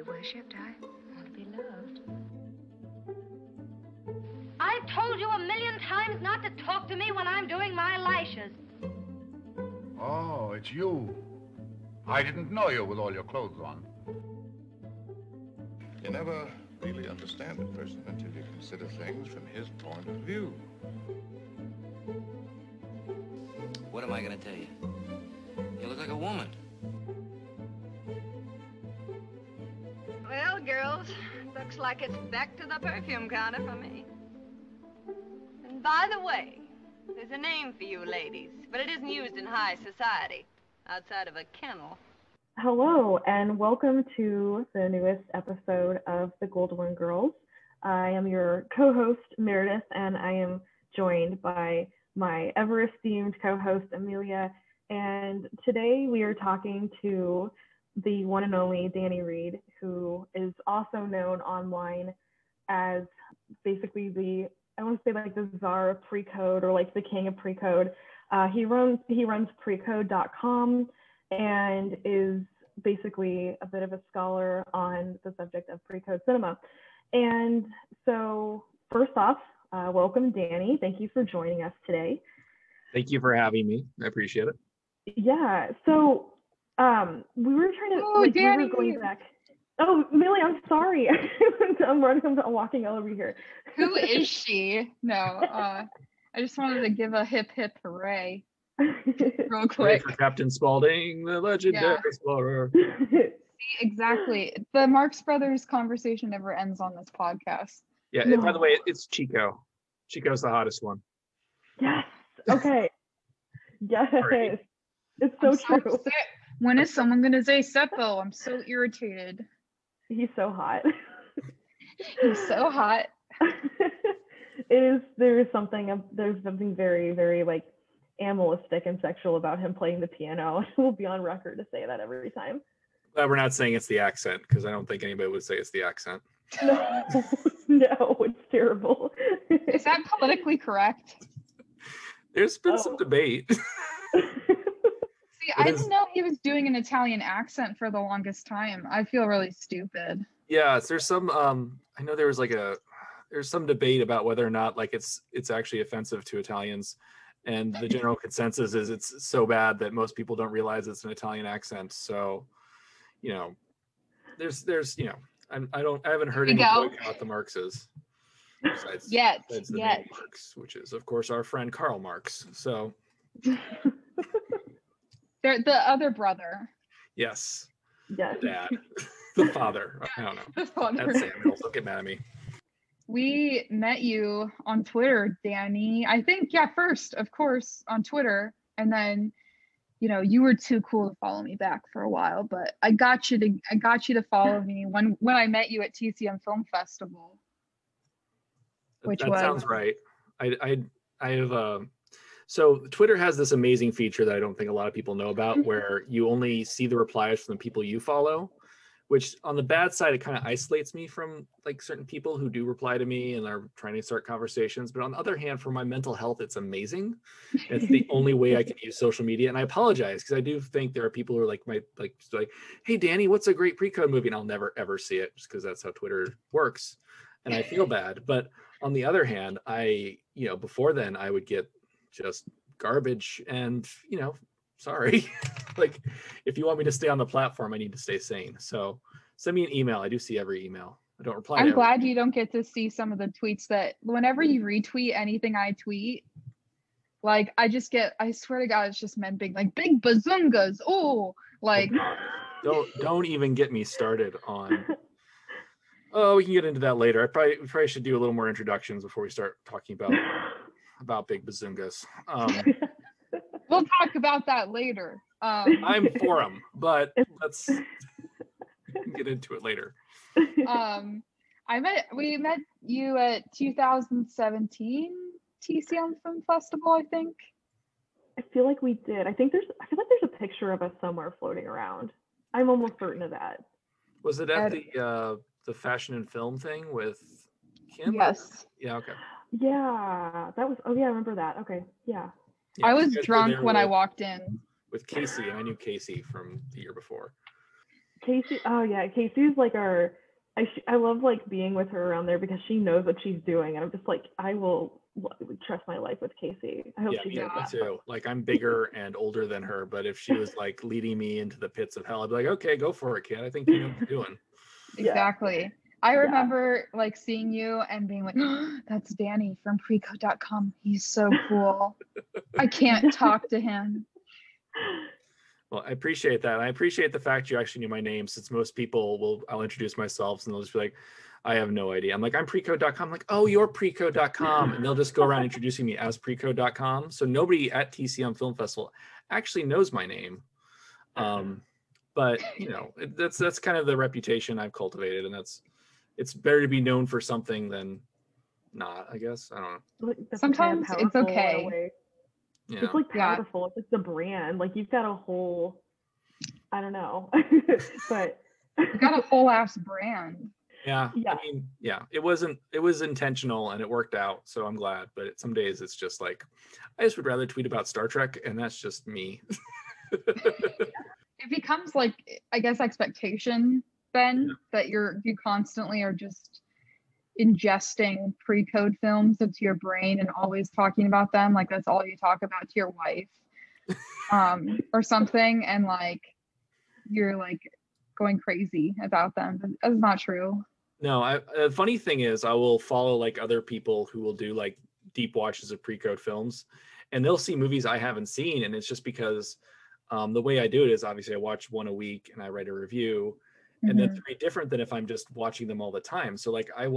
worshipped. I want to be loved. I've told you a million times not to talk to me when I'm doing my lashes. Oh, it's you. I didn't know you with all your clothes on. You never really understand a person until you consider things from his point of view. What am I gonna tell you? You look like a woman. Well, girls, looks like it's back to the perfume counter for me. And by the way, there's a name for you ladies, but it isn't used in high society, outside of a kennel. Hello, and welcome to the newest episode of the Goldwyn Girls. I am your co-host, Meredith, and I am joined by my ever-esteemed co-host, Amelia. And today we are talking to the one and only Danny Reed, who is also known online as basically I want to say like the czar of Precode, or like the king of Precode. He runs Precode.com and is basically a bit of a scholar on the subject of Precode cinema. And so first off, welcome, Danny. Thank you for joining us today. Thank you for having me. I appreciate it. Yeah, so we were trying to, Danny. We were going back. Oh, Millie, I'm sorry. I'm walking all over here. Who is she? No, I just wanted to give a hip hip hooray real quick. For Captain Spaulding, the legendary explorer. See, exactly. The Marx Brothers conversation never ends on this podcast. Yeah, and by the way, it's Chico. Chico's the hottest one. Yes. Okay. Yes. Sorry. It's so true. Upset. When is someone going to say Seppo? I'm so irritated. He's so hot. He's so hot. There's something very, very like animalistic and sexual about him playing the piano. We'll be on record to say that every time. Glad we're not saying it's the accent, because I don't think anybody would say it's the accent. No, no, it's terrible. Is that politically correct? There's been some debate. See, I didn't know he was doing an Italian accent for the longest time. I feel really stupid. Yeah, there's some I know there's some debate about whether or not like it's actually offensive to Italians, and the general consensus is it's so bad that most people don't realize it's an Italian accent. So, there's I haven't heard any boycott the Marxes besides the name Marx, which is of course our friend Karl Marx. So they're the other brother. Yes. Yes. The dad. The father. I don't know. The father. That's Samuel. Don't get mad at me. We met you on Twitter, Danny. I think, first, of course, on Twitter. And then, you were too cool to follow me back for a while, but I got you to follow me when I met you at TCM Film Festival. That sounds right. I have so Twitter has this amazing feature that I don't think a lot of people know about, where you only see the replies from the people you follow, which on the bad side, it kind of isolates me from like certain people who do reply to me and are trying to start conversations. But on the other hand, for my mental health, it's amazing. It's the only way I can use social media. And I apologize, because I do think there are people who are like, hey, Danny, what's a great Precode movie? And I'll never, ever see it, just because that's how Twitter works. And I feel bad. But on the other hand, before then I would get just garbage, and sorry. Like, if you want me to stay on the platform, I need to stay sane. So send me an email. I do see every email. I don't reply. I'm glad you don't get to see some of the tweets that whenever you retweet anything I tweet, like I swear to God, it's just men being like big bazungas. Oh, like don't even get me started on. Oh, we can get into that later. We probably should do a little more introductions before we start talking about big bazungas. We'll talk about that later. I'm for them, but let's get into it later. We met you at 2017 TCM Film Festival, I think. I feel like we did. I feel like there's a picture of us somewhere floating around. I'm almost certain of that. Was it at the fashion and film thing with Kim? Yes. Yeah, okay. Yeah, that was, I remember that. Okay, yeah. I was drunk when I walked in. With Casey, and I knew Casey from the year before. Casey. Oh yeah, Casey's like our. I love like being with her around there because she knows what she's doing, and I'm just like I will trust my life with Casey. I hope she does me that. too. Like I'm bigger and older than her, but if she was like leading me into the pits of hell, I'd be like, okay, go for it, kid. I think you know what you're doing. Exactly. I remember like seeing you and being like, oh, that's Danny from Preco.com. He's so cool. I can't talk to him. Well, I appreciate that. I appreciate the fact you actually knew my name, since most people I'll introduce myself and they'll just be like, I have no idea. I'm like, I'm Preco.com. I'm like, oh, you're Preco.com. And they'll just go around introducing me as Preco.com. So nobody at TCM Film Festival actually knows my name. But you know, that's kind of the reputation I've cultivated, and it's better to be known for something than not, I guess. I don't know. Sometimes it's okay. Yeah. It's like powerful. It's like the brand. Like you've got a whole, I don't know, but you've got a whole ass brand. Yeah. I mean, it was intentional and it worked out. So I'm glad. But some days it's just like, I just would rather tweet about Star Trek, and that's just me. It becomes like, I guess, expectation, Ben, that you constantly are just ingesting pre-code films into your brain and always talking about them. Like that's all you talk about to your wife or something. And like, you're like going crazy about them. But that's not true. No, the funny thing is I will follow like other people who will do like deep watches of pre-code films, and they'll see movies I haven't seen. And it's just because the way I do it is obviously I watch one a week and I write a review, and that's very different than if I'm just watching them all the time. So like I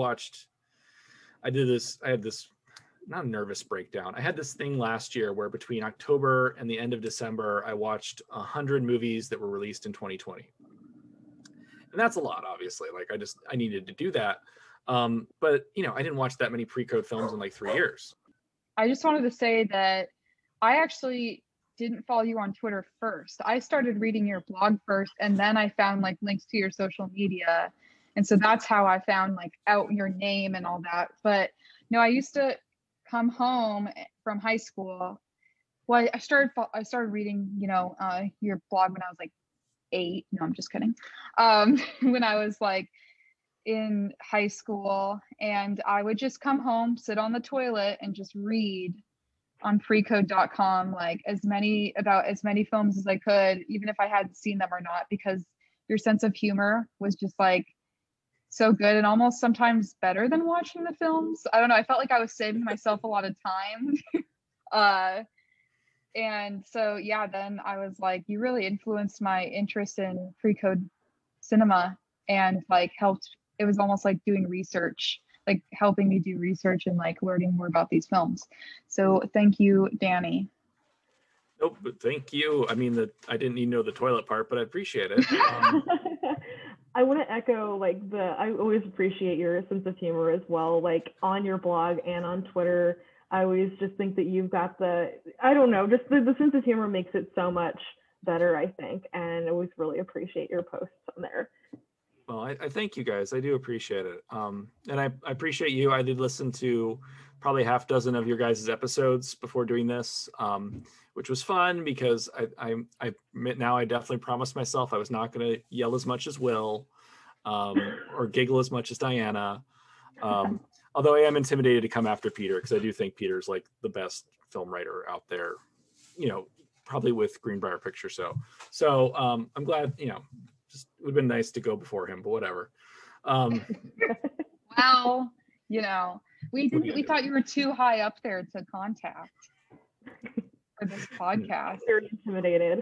had this, not a nervous breakdown. I had this thing last year where between October and the end of December, I watched 100 movies that were released in 2020. And that's a lot, obviously. Like I needed to do that. But you know, I didn't watch that many pre-code films in like 3 years. I just wanted to say that I actually didn't follow you on Twitter first. I started reading your blog first, and then I found like links to your social media. And so that's how I found like out your name and all that. But no, I used to come home from high school. Well, I started reading, you know, your blog when I was like 8. No, I'm just kidding. When I was like in high school, and I would just come home, sit on the toilet, and just read on Precode.com like as many films as I could, even if I hadn't seen them or not, because your sense of humor was just like so good and almost sometimes better than watching the films. I don't know. I felt like I was saving myself a lot of time. And so, yeah, then I was like, you really influenced my interest in pre-code cinema and like helped. It was almost like doing research, like helping me do research and like learning more about these films. So thank you, Danny. Nope, but thank you. I mean, I didn't even know the toilet part, but I appreciate it. I want to echo like I always appreciate your sense of humor as well. Like on your blog and on Twitter, I always just think that you've got I don't know, just the sense of humor makes it so much better, I think. And I always really appreciate your posts on there. Well, I thank you guys. I do appreciate it. And I appreciate you. I did listen to probably half dozen of your guys' episodes before doing this, which was fun because I now I definitely promised myself I was not going to yell as much as Will or giggle as much as Diana. Although I am intimidated to come after Peter because I do think Peter's like the best film writer out there, you know, probably with Greenbrier Pictures. So I'm glad, you know, just it would have been nice to go before him, but whatever. Well, you know, we thought you were too high up there to contact for this podcast. Very intimidated.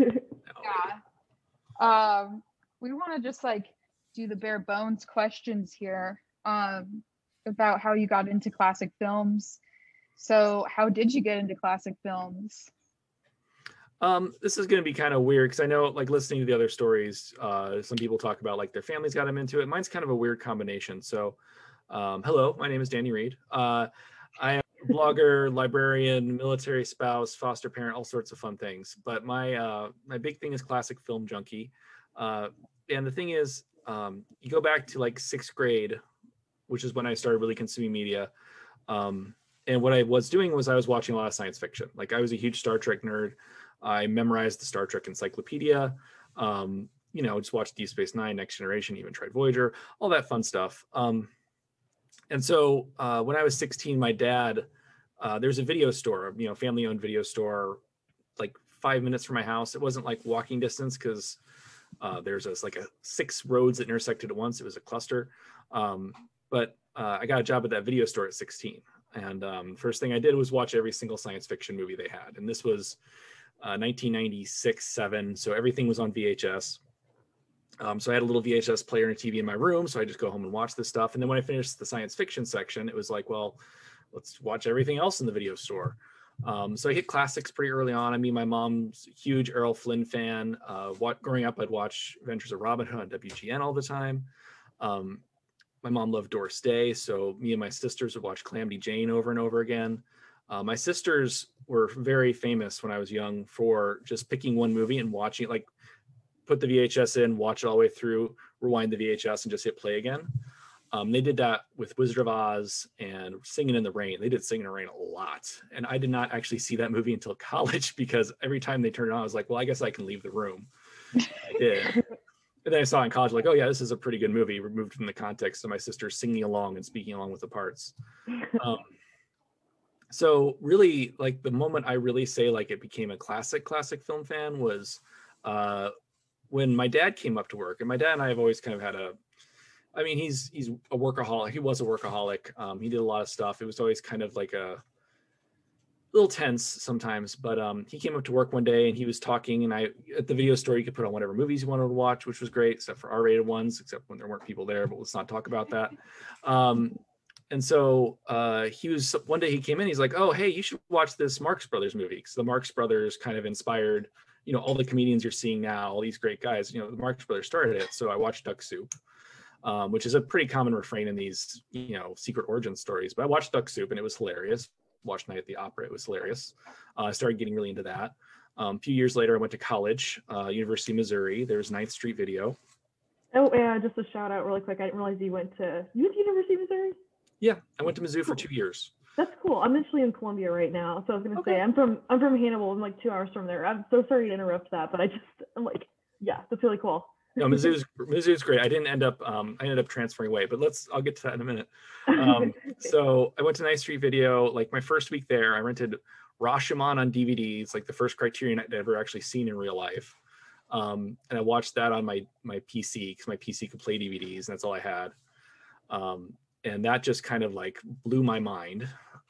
Yeah. We want to just like do the bare bones questions here about how you got into classic films. So how did you get into classic films? This is going to be kind of weird because I know, like, listening to the other stories, some people talk about like their families got them into it. Mine's kind of a weird combination. So, hello, my name is Danny Reed. I am a blogger, librarian, military spouse, foster parent, all sorts of fun things. But my big thing is classic film junkie. And the thing is, you go back to like 6th grade, which is when I started really consuming media. And what I was doing was I was watching a lot of science fiction. Like I was a huge Star Trek nerd. I memorized the Star Trek encyclopedia. you know, just watched Deep Space Nine, Next Generation, even tried Voyager, all that fun stuff. And so when I was 16, my dad, there's a video store, you know, family-owned video store, like 5 minutes from my house. It wasn't like walking distance because there's like 6 roads that intersected at once. It was a cluster. But I got a job at that video store at 16. And first thing I did was watch every single science fiction movie they had. And this was 1996, 7. So everything was on VHS. So I had a little VHS player and a TV in my room. So I just go home and watch this stuff. And then when I finished the science fiction section, it was like, well, let's watch everything else in the video store. So I hit classics pretty early on. I mean, my mom's a huge Errol Flynn fan. Growing up, I'd watch Adventures of Robin Hood on WGN all the time. My mom loved Doris Day, so me and my sisters would watch Calamity Jane over and over again. My sisters were very famous when I was young for just picking one movie and watching it, like put the VHS in, watch it all the way through, rewind the VHS and just hit play again. They did that with Wizard of Oz and Singing in the Rain. They did Singing in the Rain a lot. And I did not actually see that movie until college because every time they turned it on, I was like, well, I guess I can leave the room. I did. And then I saw in college, like, oh yeah, this is a pretty good movie, removed from the context of my sister singing along and speaking along with the parts. So really, like the moment I really say like it became a classic film fan was when my dad came up to work. And my dad and I have always kind of had he's a workaholic. He was a workaholic. He did a lot of stuff. It was always kind of like a little tense sometimes, but he came up to work one day and he was talking, and at the video store you could put on whatever movies you wanted to watch, which was great, except for R-rated ones, except when there weren't people there, but let's not talk about that. And so one day he came in, he's like, oh, hey, you should watch this Marx Brothers movie, because the Marx Brothers kind of inspired, you know, all the comedians you're seeing now, all these great guys, you know, the Marx Brothers started it. So I watched Duck Soup, which is a pretty common refrain in these, you know, secret origin stories, but I watched Duck Soup and it was hilarious. Watched Night at the Opera, it was hilarious. I started getting really into that. A few years later, I went to college, University of Missouri. There was 9th Street Video. Oh, yeah, just a shout out really quick. I didn't realize you went to University of Missouri? Yeah, I went to Mizzou for 2 years. That's cool. I'm actually in Columbia right now. So I was gonna say I'm from Hannibal. I'm like 2 hours from there. I'm so sorry to interrupt that, but I'm like, yeah, that's really cool. No, Mizzou's great. I ended up transferring away, but I'll get to that in a minute. So I went to 9th Street Video. Like my first week there, I rented Rashomon on DVD. It's like the first Criterion I'd ever actually seen in real life. And I watched that on my PC because my PC could play DVDs, and that's all I had. And that just kind of like blew my mind.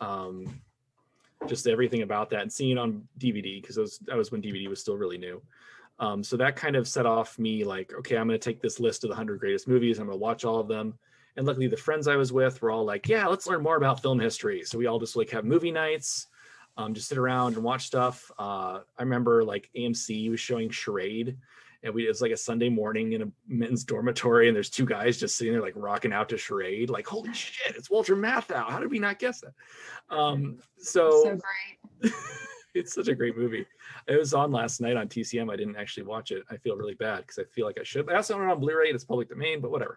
Just everything about that, and seeing it on DVD, because that was when DVD was still really new. So that kind of set off me like, okay, I'm going to take this list of the 100 greatest movies. I'm going to watch all of them. And luckily the friends I was with were all like, yeah, let's learn more about film history. So we all just like have movie nights, just sit around and watch stuff. I remember like AMC was showing Charade, and it was like a Sunday morning in a men's dormitory, and there's 2 guys just sitting there like rocking out to Charade. Like, holy shit, it's Walter Matthau. How did we not guess that? So great. It's such a great movie. It was on last night on TCM. I didn't actually watch it. I feel really bad because I feel like I should. I also own it on Blu-ray. It's public domain, but whatever.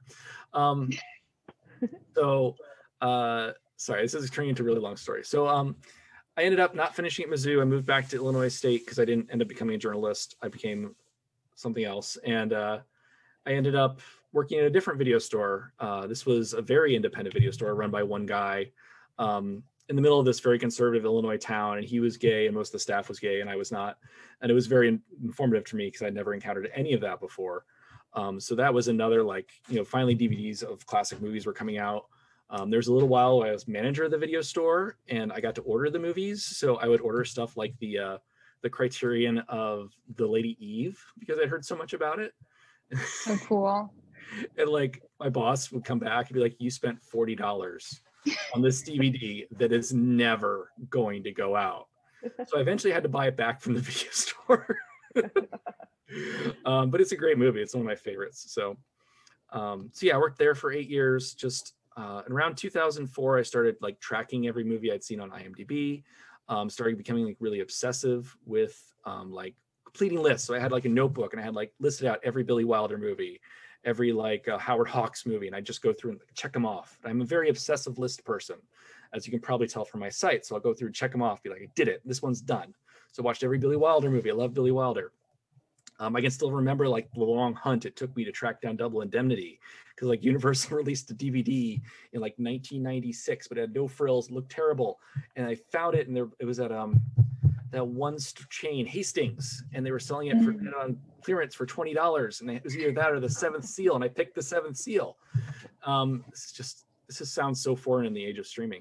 Sorry, this is turning into a really long story. So I ended up not finishing at Mizzou. I moved back to Illinois State because I didn't end up becoming a journalist. I became something else. And I ended up working at a different video store. This was a very independent video store run by one guy. In the middle of this very conservative Illinois town, and he was gay and most of the staff was gay and I was not. And it was very informative to me because I'd never encountered any of that before. So that was another, like, you know, finally DVDs of classic movies were coming out. There's a little while I was manager of the video store and I got to order the movies. So I would order stuff like the Criterion of The Lady Eve because I'd heard so much about it. So cool. And like my boss would come back and be like, you spent $40 on this DVD that is never going to go out. So I eventually had to buy it back from the video store. But it's a great movie. It's one of my favorites. So yeah, I worked there for 8 years. Just in around 2004, I started like tracking every movie I'd seen on IMDb. Started becoming like really obsessive with like completing lists. So I had like a notebook and I had like listed out every Billy Wilder movie, every like Howard Hawks movie, and I just go through and check them off. I'm a very obsessive list person, as you can probably tell from my site. So I'll go through, check them off, be like, I did it. This one's done. So I watched every Billy Wilder movie. I love Billy Wilder. I can still remember like the long hunt it took me to track down Double Indemnity, because like Universal released a DVD in like 1996, but it had no frills, looked terrible. And I found it, and it was at that one chain, Hastings, and they were selling it on clearance for $20, and it was either that or the Seventh Seal, and I picked the Seventh Seal. This just sounds so foreign in the age of streaming.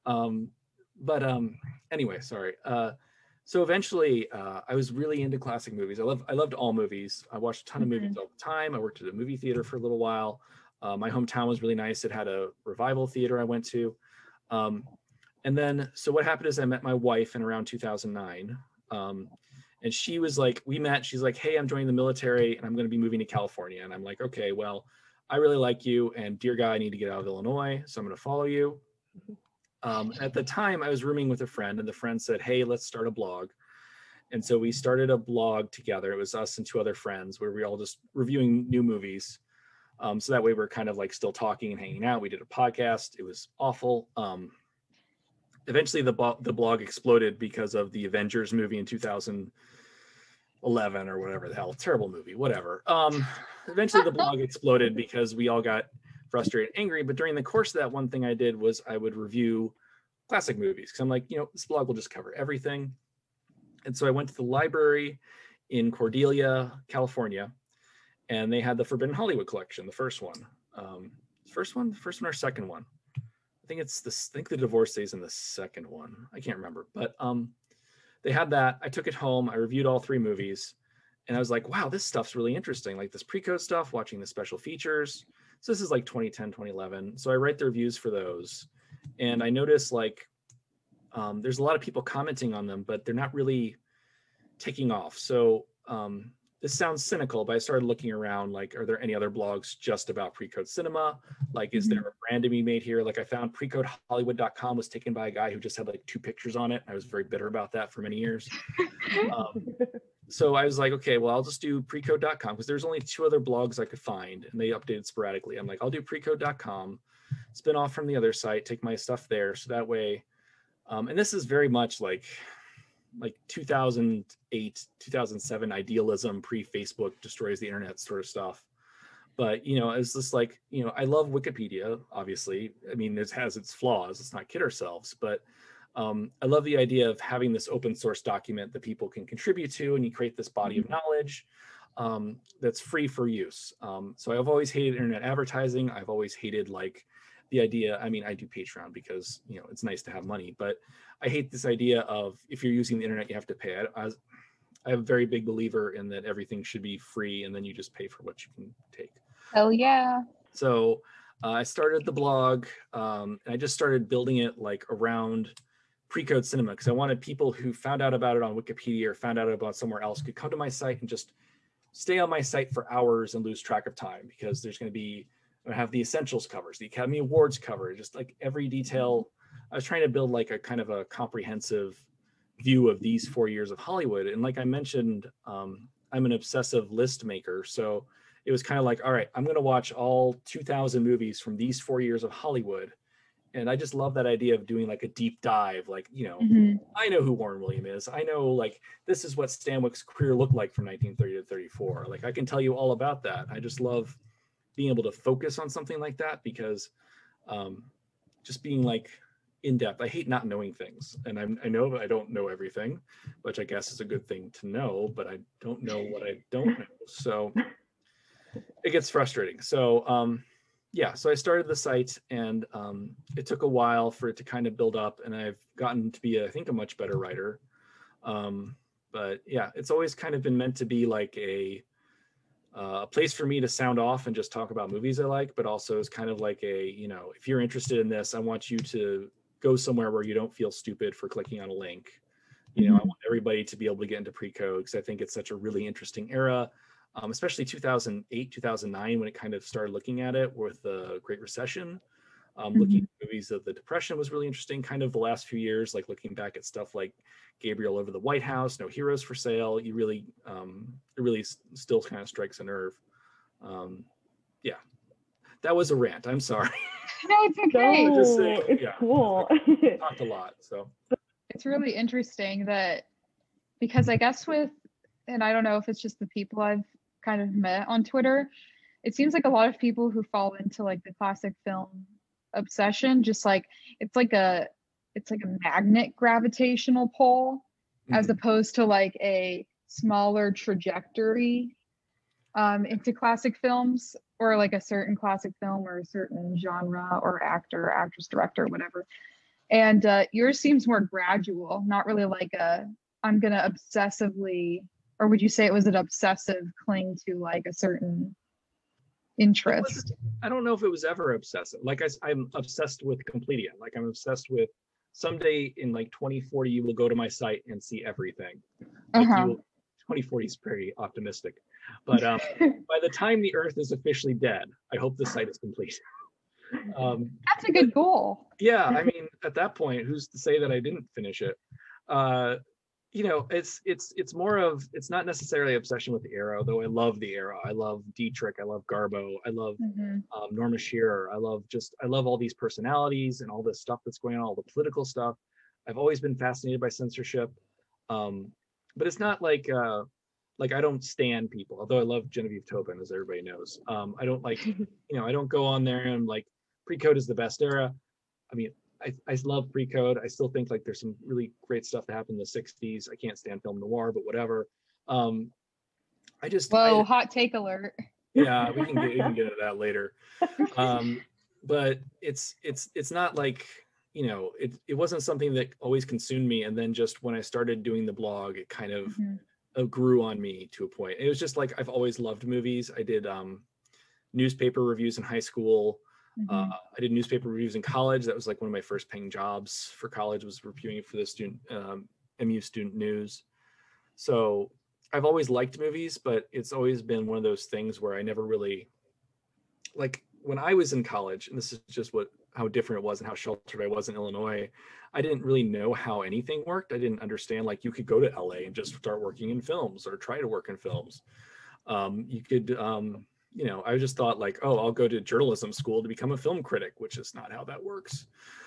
Anyway, sorry. So eventually, I was really into classic movies. I loved all movies. I watched a ton of movies all the time. I worked at a movie theater for a little while. My hometown was really nice. It had a revival theater I went to. And then, so what happened is I met my wife in around 2009. And she was like, we met, she's like, hey, I'm joining the military and I'm going to be moving to California. And I'm like, okay, well, I really like you, and dear God, I need to get out of Illinois, so I'm going to follow you. At the time, I was rooming with a friend, and the friend said, hey, let's start a blog. And so we started a blog together. It was us and two other friends where we were all just reviewing new movies. So that way we're kind of like still talking and hanging out. We did a podcast. It was awful. Eventually the blog exploded because of the Avengers movie in 2011 or whatever the hell. Terrible movie, whatever. Eventually the blog exploded because we all got frustrated, angry. But during the course of that, one thing I did was I would review classic movies, because I'm like, this blog will just cover everything. And so I went to the library in Cordelia, California, and they had the Forbidden Hollywood collection, the first one. First one or second one? I think the Divorcee's in the second one. I can't remember, but they had that. I took it home. I reviewed all 3 movies, and I was like, wow, this stuff's really interesting. Like this pre-code stuff, watching the special features. So this is like 2010, 2011. So I write the reviews for those. And I noticed like, there's a lot of people commenting on them, but they're not really taking off. So this sounds cynical, but I started looking around, like, are there any other blogs just about pre-code cinema? Like, is there a brand to be made here? Like I found precodehollywood.com was taken by a guy who just had like 2 pictures on it. I was very bitter about that for many years. So I was like, okay, well, I'll just do precode.com, because there's only 2 other blogs I could find, and they updated sporadically. I'm like, I'll do precode.com, spin off from the other site, take my stuff there. So that way, and this is very much like 2008, 2007 idealism, pre-Facebook destroys the internet sort of stuff. But, it's just like, I love Wikipedia, obviously. I mean, it has its flaws. Let's not kid ourselves. But I love the idea of having this open source document that people can contribute to, and you create this body of knowledge that's free for use. So I've always hated internet advertising. I've always hated like the idea, I mean, I do Patreon because, it's nice to have money, but I hate this idea of if you're using the internet, you have to pay. I'm a very big believer in that everything should be free, and then you just pay for what you can take. Oh yeah. So I started the blog, and I just started building it like around pre-code cinema, because I wanted people who found out about it on Wikipedia or found out about somewhere else could come to my site and just stay on my site for hours and lose track of time, because there's going to be, I have the essentials covers, the Academy Awards cover, just like every detail. I was trying to build like a kind of a comprehensive view of these 4 years of Hollywood. And like I mentioned, I'm an obsessive list maker. So it was kind of like, all right, I'm going to watch all 2000 movies from these 4 years of Hollywood. And I just love that idea of doing like a deep dive, like, I know who Warren William is. I know like, this is what Stanwyck's career looked like from 1930 to 34. Like I can tell you all about that. I just love being able to focus on something like that, because just being like in depth, I hate not knowing things. And I know that I don't know everything, which I guess is a good thing to know, but I don't know what I don't know. So it gets frustrating. So, yeah, so I started the site, and it took a while for it to kind of build up, and I've gotten to be, I think, a much better writer. But yeah, it's always kind of been meant to be like a place for me to sound off and just talk about movies I like, but also it's kind of like a, if you're interested in this, I want you to go somewhere where you don't feel stupid for clicking on a link. I want everybody to be able to get into pre-code, because I think it's such a really interesting era. Especially 2008, 2009, when it kind of started looking at it with the Great Recession. Looking at movies of the Depression was really interesting. Kind of the last few years, like looking back at stuff like Gabriel Over the White House, No Heroes for Sale, you really, it really still kind of strikes a nerve. Yeah, that was a rant. I'm sorry. No, it's okay. No, Just saying, it's cool. Talked a lot, so. It's really interesting that, because I guess with and I don't know if it's just the people I've kind of met on Twitter, it seems like a lot of people who fall into like the classic film obsession, just like it's like a magnet gravitational pull, as opposed to like a smaller trajectory into classic films, or like a certain classic film or a certain genre or actor, actress, director, whatever. And yours seems more gradual, not really like I'm gonna obsessively, or would you say it was an obsessive cling to like a certain interest? I don't know if it was ever obsessive. Like I'm obsessed with Completia. Like I'm obsessed with someday in like 2040, you will go to my site and see everything. Like 2040 is very optimistic. But by the time the Earth is officially dead, I hope the site is complete. That's a good goal. Yeah, I mean, at that point, who's to say that I didn't finish it? You know, it's more of, it's not necessarily obsession with the Arrow, though I love the Arrow. I love Dietrich, I love Garbo, I love Norma Shearer. I love all these personalities and all this stuff that's going on, all the political stuff. I've always been fascinated by censorship, but it's not like I don't stand people, although I love Genevieve Tobin, as everybody knows. I don't like, you know, I don't go on there and like, pre-code is the best era. I mean, I love pre-code. I still think like there's some really great stuff that happened in the 60s. I can't stand film noir, but whatever. Hot take alert. Yeah, we can get into that later. But it's not like, you know, it wasn't something that always consumed me. And then just when I started doing the blog, it kind of grew on me to a point. It was just like, I've always loved movies. I did newspaper reviews in high school. I did newspaper reviews in college. That was like one of my first paying jobs for college, was reviewing for the student MU Student News. So I've always liked movies, but it's always been one of those things where I never really, like when I was in college, and this is just how different it was and how sheltered I was in Illinois, I didn't really know how anything worked. I didn't understand, like, you could go to LA and just start working in films or try to work in films. You could, you know, I just thought like, oh, I'll go to journalism school to become a film critic, which is not how that works.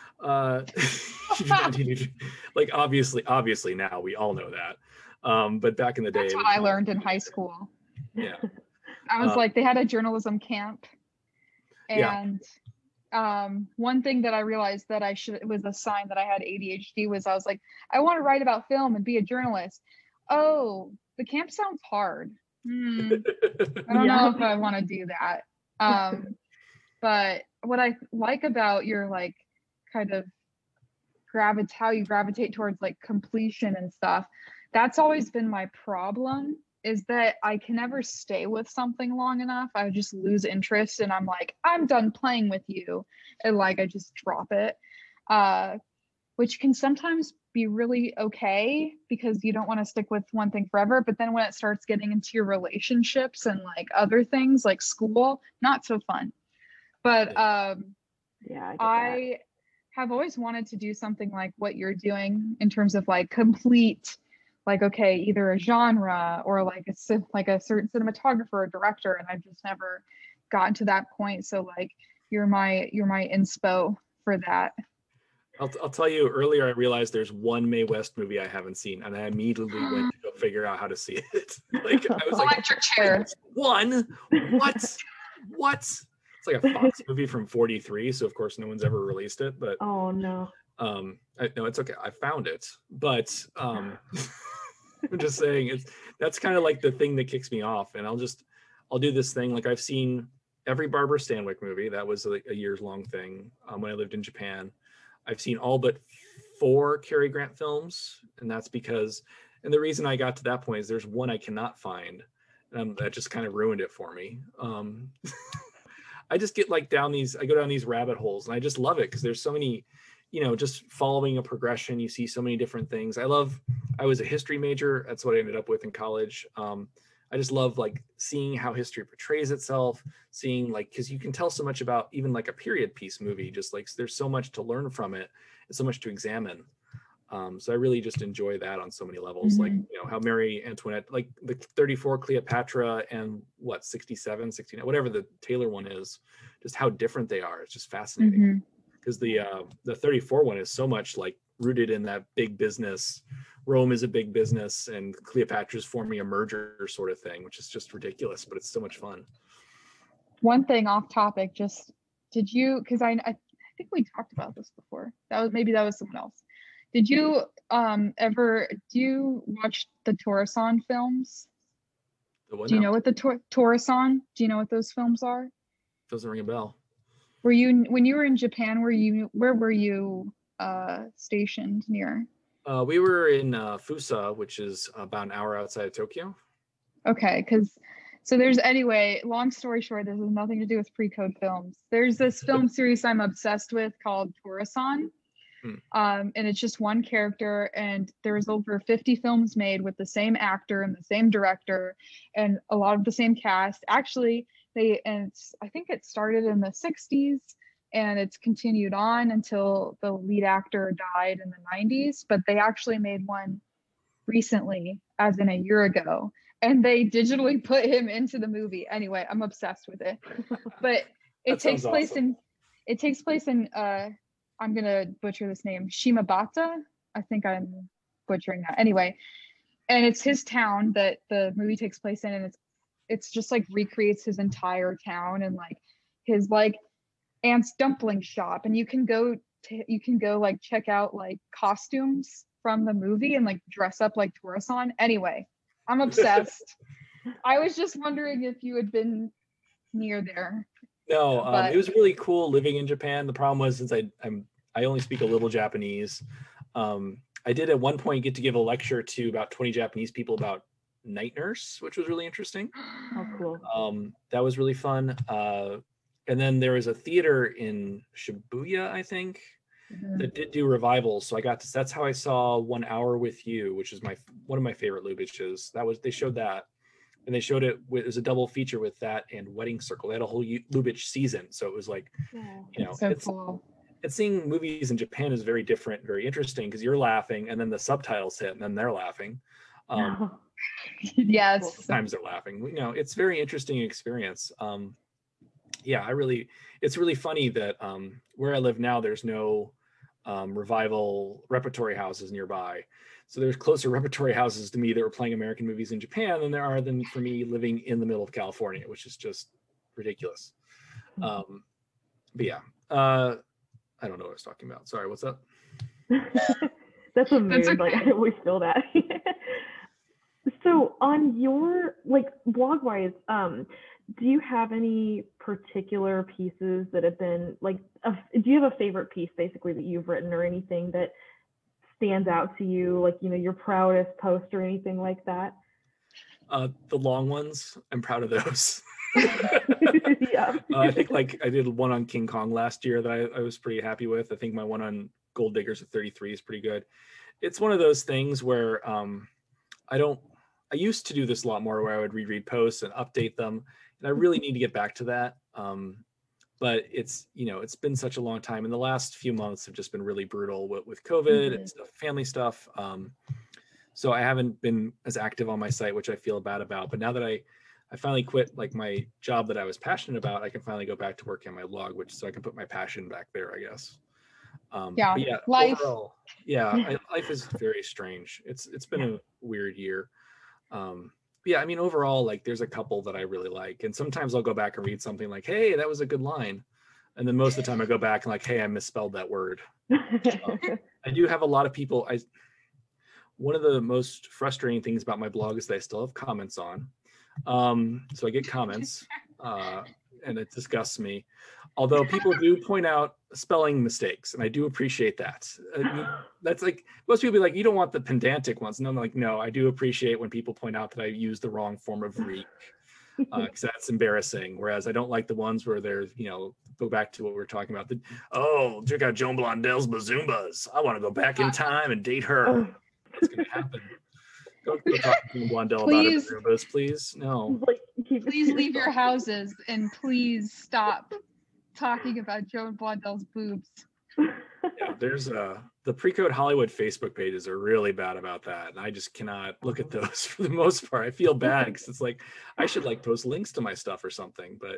Like, obviously now we all know that. But back in the day, that's what I learned in high school. Yeah. I was like, they had a journalism camp. And one thing that I realized that it was a sign that I had ADHD was I was like, I want to write about film and be a journalist. Oh, the camp sounds hard. I don't know if I want to do that. But what I like about your like kind of how you gravitate towards like completion and stuff, that's always been my problem, is that I can never stay with something long enough. I just lose interest and I'm like, I'm done playing with you. And like, I just drop it, which can sometimes be really okay because you don't want to stick with one thing forever. But then when it starts getting into your relationships and like other things like school, not so fun. But I have always wanted to do something like what you're doing in terms of like complete, like, okay, either a genre or like a certain cinematographer or director, and I've just never gotten to that point. So like you're my inspo for that. I'll tell you, earlier I realized there's one Mae West movie I haven't seen, and I immediately went to go figure out how to see it. Like I was Electric Chair. One? What? It's like a Fox movie from '43, so of course no one's ever released it. But oh no. No, it's okay. I found it, but I'm just saying that's kind of like the thing that kicks me off, and I'll do this thing. Like I've seen every Barbara Stanwyck movie. That was like a years-long thing when I lived in Japan. I've seen all but 4 Cary Grant films, and that's because, and the reason I got to that point is there's one I cannot find, and that just kind of ruined it for me. I just get like I go down these rabbit holes, and I just love it because there's so many, you know, just following a progression. You see so many different things. I was a history major. That's what I ended up with in college. I just love like seeing how history portrays itself, seeing like, because you can tell so much about even like a period piece movie, just like there's so much to learn from it and so much to examine. So I really just enjoy that on so many levels. Like, you know, how Marie Antoinette, like the 34 Cleopatra and 67, 69, whatever the Taylor one is, just how different they are. It's just fascinating. Because the 34 one is so much like rooted in that big business. Rome is a big business, and Cleopatra's forming a merger sort of thing, which is just ridiculous, but it's so much fun. One thing off topic, just did you? Because I think we talked about this before. That was someone else. Did you do you watch the Torasan films? Do you know what the Torasan? Do you know what those films are? Doesn't ring a bell. When you were in Japan, where were you stationed near? We were in Fusa, which is about an hour outside of Tokyo. Okay, long story short, this has nothing to do with pre-code films. There's this film series I'm obsessed with called Torasan. And it's just one character, and there's over 50 films made with the same actor and the same director and a lot of the same cast. Actually, I think it started in the 60s and it's continued on until the lead actor died in the 90s, but they actually made one recently, as in a year ago, and they digitally put him into the movie. Anyway, I'm obsessed with it. But it takes place in I'm gonna butcher this name, Shimabata. I think I'm butchering that. Anyway, and it's his town that the movie takes place in, and it's just like recreates his entire town and like his like aunt's dumpling shop, and you can go like check out like costumes from the movie and like dress up like Torasan. Anyway, I'm obsessed. I was just wondering if you had been near there. No, it was really cool living in Japan. The problem was, since I only speak a little Japanese, I did at one point get to give a lecture to about 20 Japanese people about Night Nurse, which was really interesting. Oh, cool. That was really fun. And then there was a theater in Shibuya, I think, that did do revivals. So that's how I saw 1 Hour with You, which is one of my favorite Lubitsch's. They showed that, and they showed it was a double feature with that and Wedding Circle. They had a whole Lubitsch season. So it was like, cool. And seeing movies in Japan is very different, very interesting, because you're laughing and then the subtitles hit and then they're laughing. Yes. Sometimes they're laughing. It's very interesting experience. It's really funny that where I live now, there's no revival repertory houses nearby. So there's closer repertory houses to me that were playing American movies in Japan than there are for me living in the middle of California, which is just ridiculous. But yeah, I don't know what I was talking about. Sorry, what's up? That's a mood. Okay. Like, I always feel that. So on your blog wise, do you have any particular pieces that have been do you have a favorite piece basically that you've written, or anything that stands out to you, your proudest post or anything like that? The long ones, I'm proud of those. Yeah. I think I did one on King Kong last year that I was pretty happy with. I think my one on Gold Diggers at 33 is pretty good. It's one of those things where I used to do this a lot more, where I would reread posts and update them, and I really need to get back to that. But it's been such a long time, and the last few months have just been really brutal with COVID and stuff, family stuff. So I haven't been as active on my site, which I feel bad about. But now that I finally quit my job that I was passionate about, I can finally go back to working on my blog, so I can put my passion back there, I guess. Life. Overall, life is very strange. It's been a weird year. Overall, there's a couple that I really like, and sometimes I'll go back and read something like, hey, that was a good line, and then most of the time I go back and hey, I misspelled that word. I do have a lot of people. One of the most frustrating things about my blog is that I still have comments on. So I get comments, and it disgusts me. Although people do point out spelling mistakes, and I do appreciate that. That's most people be like, you don't want the pedantic ones. And I'm like, no, I do appreciate when people point out that I use the wrong form of reek, because that's embarrassing. Whereas I don't like the ones where they're, go back to what we were talking about. Check out Joan Blondell's Bazoombas. I want to go back in time and date her. What's going to happen? Don't go talk to Blondell about her Bazoombas, please. No. Please leave your houses, and please stop talking about Joan Blondell's boobs. Yeah, there's the Pre-Code Hollywood Facebook pages are really bad about that, and I just cannot look at those for the most part. I feel bad because it's I should post links to my stuff or something, but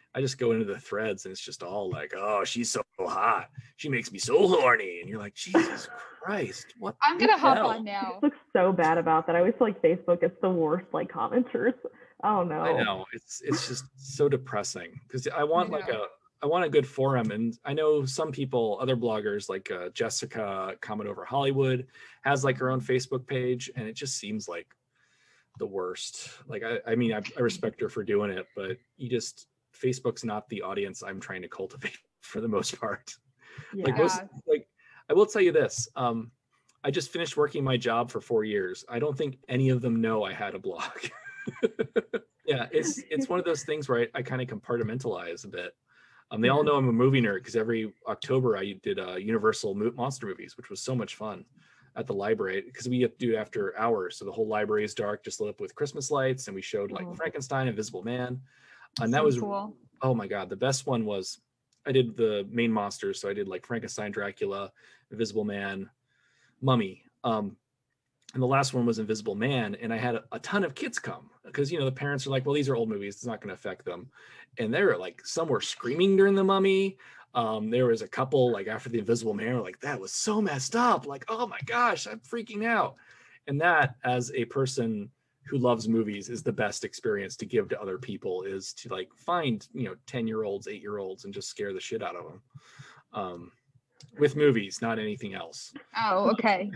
I just go into the threads and it's just all like, oh, she's so hot. She makes me so horny. And you're like, Jesus Christ, what? I'm gonna the hop hell? on now. It looks so bad about that. I always feel like Facebook is the worst like commenters. I don't know. I know it's just so depressing because I want I like know. I want a good forum, and I know some people, other bloggers like Jessica Comment Over Hollywood has like her own Facebook page, and it just seems like the worst. Like I mean I respect her for doing it, but Facebook's not the audience I'm trying to cultivate for the most part. Yeah. Like I will tell you this. I just finished working my job for 4 years. I don't think any of them know I had a blog. Yeah, it's one of those things where I kind of compartmentalize a bit. They all know I'm a movie nerd because every October I did Universal Monster movies, which was so much fun at the library because we have to do it after hours. So the whole library is dark, just lit up with Christmas lights, and we showed like Frankenstein, Invisible Man, and that So was cool. Oh my God, the best one was I did the main monsters, so I did like Frankenstein, Dracula, Invisible Man, Mummy. And the last one was Invisible Man, and I had a ton of kids come because the parents are like, well, these are old movies, it's not going to affect them, and they were like, some were screaming during the Mummy. There was a couple like after the Invisible Man were like, that was so messed up, like, oh my gosh, I'm freaking out. And that, as a person who loves movies, is the best experience to give to other people, is to like find 10-year-olds, 8-year-olds and just scare the shit out of them with movies, not anything else. Oh, okay.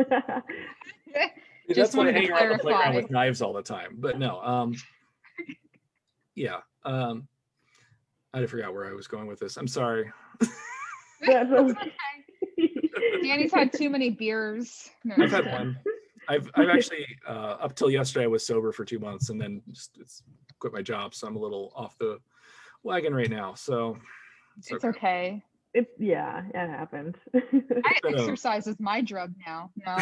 That's why I wanted to hang around the playground clarify. with knives all the time. But no, yeah. I forgot where I was going with this. I'm sorry. That's okay. Danny's had too many beers. No, I've had one. I've actually up till yesterday I was sober for 2 months, and then just quit my job, so I'm a little off the wagon right now. So it's okay. It happened. Exercise is my drug now. No,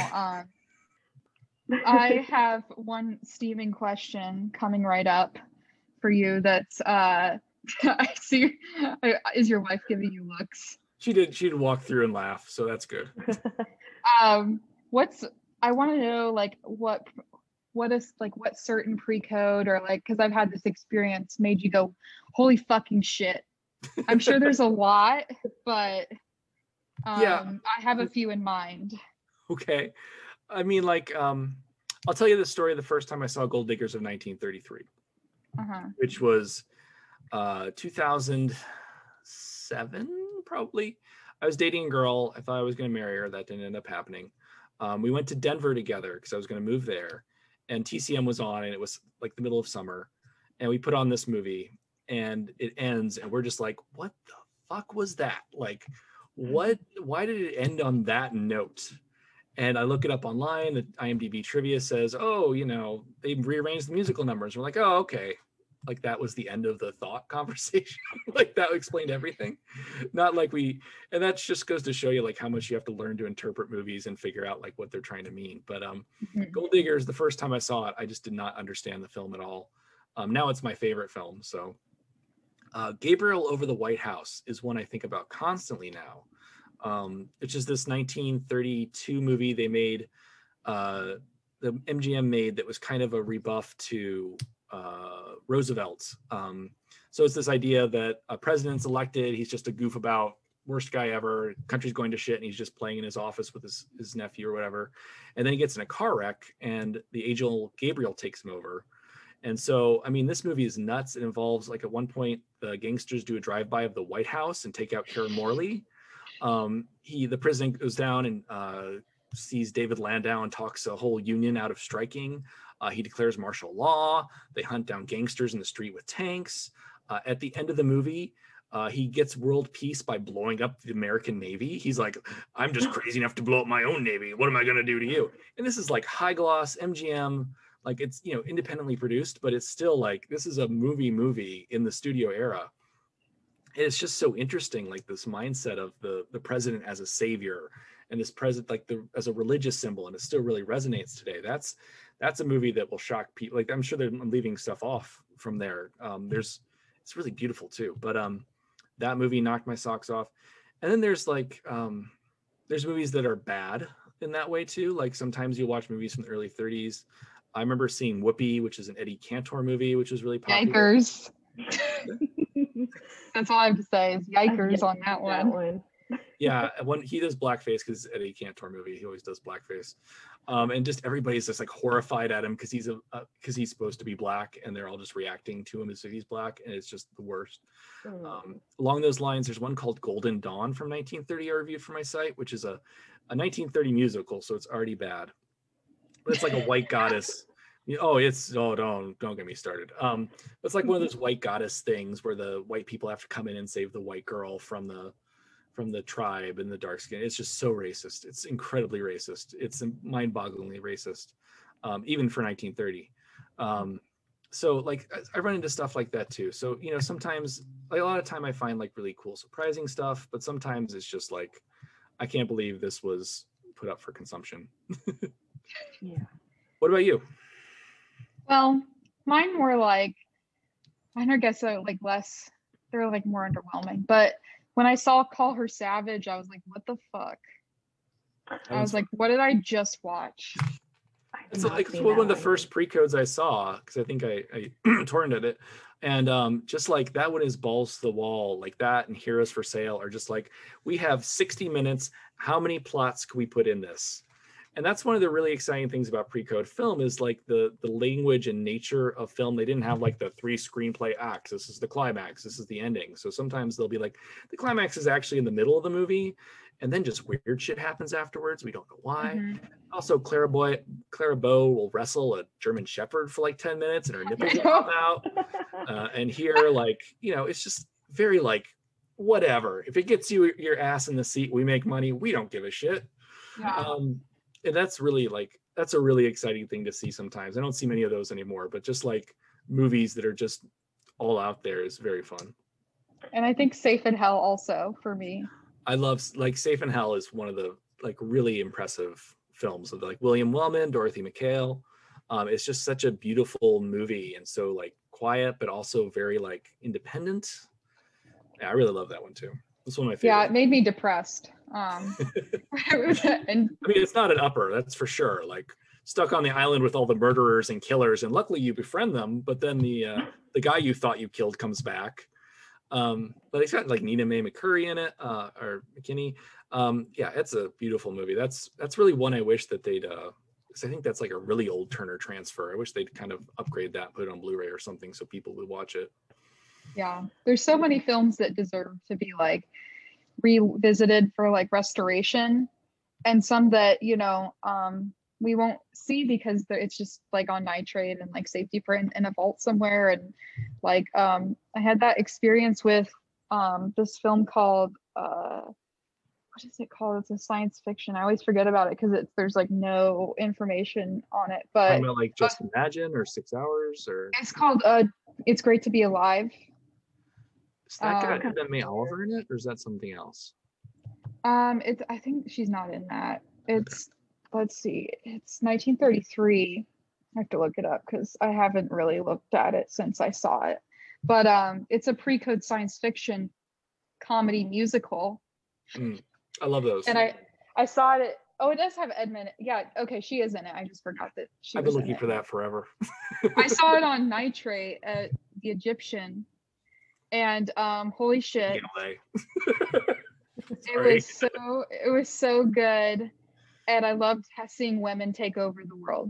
I have one steaming question coming right up for you. That's I see. Is your wife giving you looks? She did walk through and laugh, so that's good. I want to know like what certain pre-code or like, because I've had this experience made you go, holy fucking shit. I'm sure there's a lot, but Yeah. I have a few in mind. Okay. I mean, like, I'll tell you the story of the first time I saw Gold Diggers of 1933, which was 2007, probably. I was dating a girl. I thought I was going to marry her. That didn't end up happening. We went to Denver together because I was going to move there, and TCM was on, and it was like the middle of summer, and we put on this movie, and it ends, and we're just like, what the fuck was that? Like, why did it end on that note? And I look it up online. The IMDb trivia says, oh, they rearranged the musical numbers. We're like, oh, okay. Like that was the end of the thought conversation. Like that explained everything. Not like and that just goes to show you like how much you have to learn to interpret movies and figure out like what they're trying to mean. But Gold Diggers, the first time I saw it, I just did not understand the film at all. Now it's my favorite film. So Gabriel Over the White House is one I think about constantly now. Which is this 1932 movie they made, the MGM made, that was kind of a rebuff to Roosevelt. So it's this idea that a president's elected, he's just a goof about, worst guy ever, country's going to shit, and he's just playing in his office with his nephew or whatever. And then he gets in a car wreck, and the angel Gabriel takes him over. And so, I mean, this movie is nuts. It involves, like, at one point, the gangsters do a drive-by of the White House and take out Karen Morley. The president goes down and sees David Landau and talks a whole union out of striking. He declares martial law. They hunt down gangsters in the street with tanks. At the end of the movie, he gets world peace by blowing up the American Navy. He's like, I'm just crazy enough to blow up my own Navy. What am I going to do to you? And this is like high gloss MGM, like it's, independently produced, but it's still like, this is a movie in the studio era. It's just so interesting, like this mindset of the president as a savior, and this president like as a religious symbol, and it still really resonates today. That's a movie that will shock people. Like I'm sure I'm leaving stuff off from there. It's really beautiful too. But that movie knocked my socks off. And then there's like there's movies that are bad in that way too. Like sometimes you watch movies from the early 30s. I remember seeing Whoopi, which is an Eddie Cantor movie, which was really popular. Yankers. That's all I have to say is yikers on that one. Yeah, when he does blackface, because Eddie Cantor movie, he always does blackface, and just everybody's just like horrified at him because he's supposed to be black, and they're all just reacting to him as if he's black, and it's just the worst. Along those lines, there's one called Golden Dawn from 1930 I reviewed for my site, which is a 1930 musical, so it's already bad. But it's like a white goddess. Don't get me started. It's like one of those white goddess things where the white people have to come in and save the white girl from the tribe and the dark skin. It's just so racist. It's incredibly racist. It's mind-bogglingly racist, even for 1930. So like I run into stuff like that too. So, you know, sometimes like a lot of time I find like really cool, surprising stuff, but sometimes it's just like, I can't believe this was put up for consumption. Yeah. What about you? Well, mine were like, I guess like less, they're like more underwhelming, but when I saw Call Her Savage, I was like, what the fuck? I was like, what did I just watch? It's like one of the first pre-codes I saw, because I think I torrented it. And just like that one is balls to the wall, like that and Heroes for Sale are just like, we have 60 minutes. How many plots can we put in this? And that's one of the really exciting things about pre-code film is like the language and nature of film. They didn't have like the 3 screenplay acts. This is the climax. This is the ending. So sometimes they'll be like, the climax is actually in the middle of the movie, and then just weird shit happens afterwards. We don't know why. Also, Clara Bow will wrestle a German Shepherd for like 10 minutes and her nipples will pop out. And here, like, you know, it's just very like, whatever. If it gets you your ass in the seat, we make money. We don't give a shit. Yeah. And that's really like, that's a really exciting thing to see sometimes. I don't see many of those anymore, but just like movies that are just all out there is very fun. And I think Safe in Hell also for me. I love, like, Safe in Hell is one of the like really impressive films of like William Wellman, Dorothy McHale. It's just such a beautiful movie and so like quiet, but also very like independent. Yeah, I really love that one too. It's one of my favorites. Yeah, it made me depressed. And I mean, it's not an upper, that's for sure. Like stuck on the island with all the murderers and killers, and luckily you befriend them, but then the guy you thought you killed comes back. But it's got like Nina Mae McCurry in it, or McKinney. Yeah, it's a beautiful movie. That's really one I wish that they'd, because I think that's like a really old Turner transfer. I wish they'd kind of upgrade that, put it on Blu-ray or something so people would watch it. Yeah, there's so many films that deserve to be like revisited for like restoration, and some that, you know, we won't see because it's just like on nitrate and like safety print in a vault somewhere. And like I had that experience with this film called what is it called? It's a science fiction. I always forget about it because there's like no information on it. But about like Just Imagine or 6 Hours, or it's called It's Great to Be Alive. Is that got May Oliver in it, or is that something else? I think she's not in that. It's let's see, it's 1933. I have to look it up because I haven't really looked at it since I saw it. But it's a pre-code science fiction comedy musical. I love those. And I saw it. Oh, it does have Edmund. Yeah, okay, she is in it. I just forgot that she I've was been looking in for that forever. I saw it on Nitrate at the Egyptian. And holy shit. It was so good. And I loved seeing women take over the world.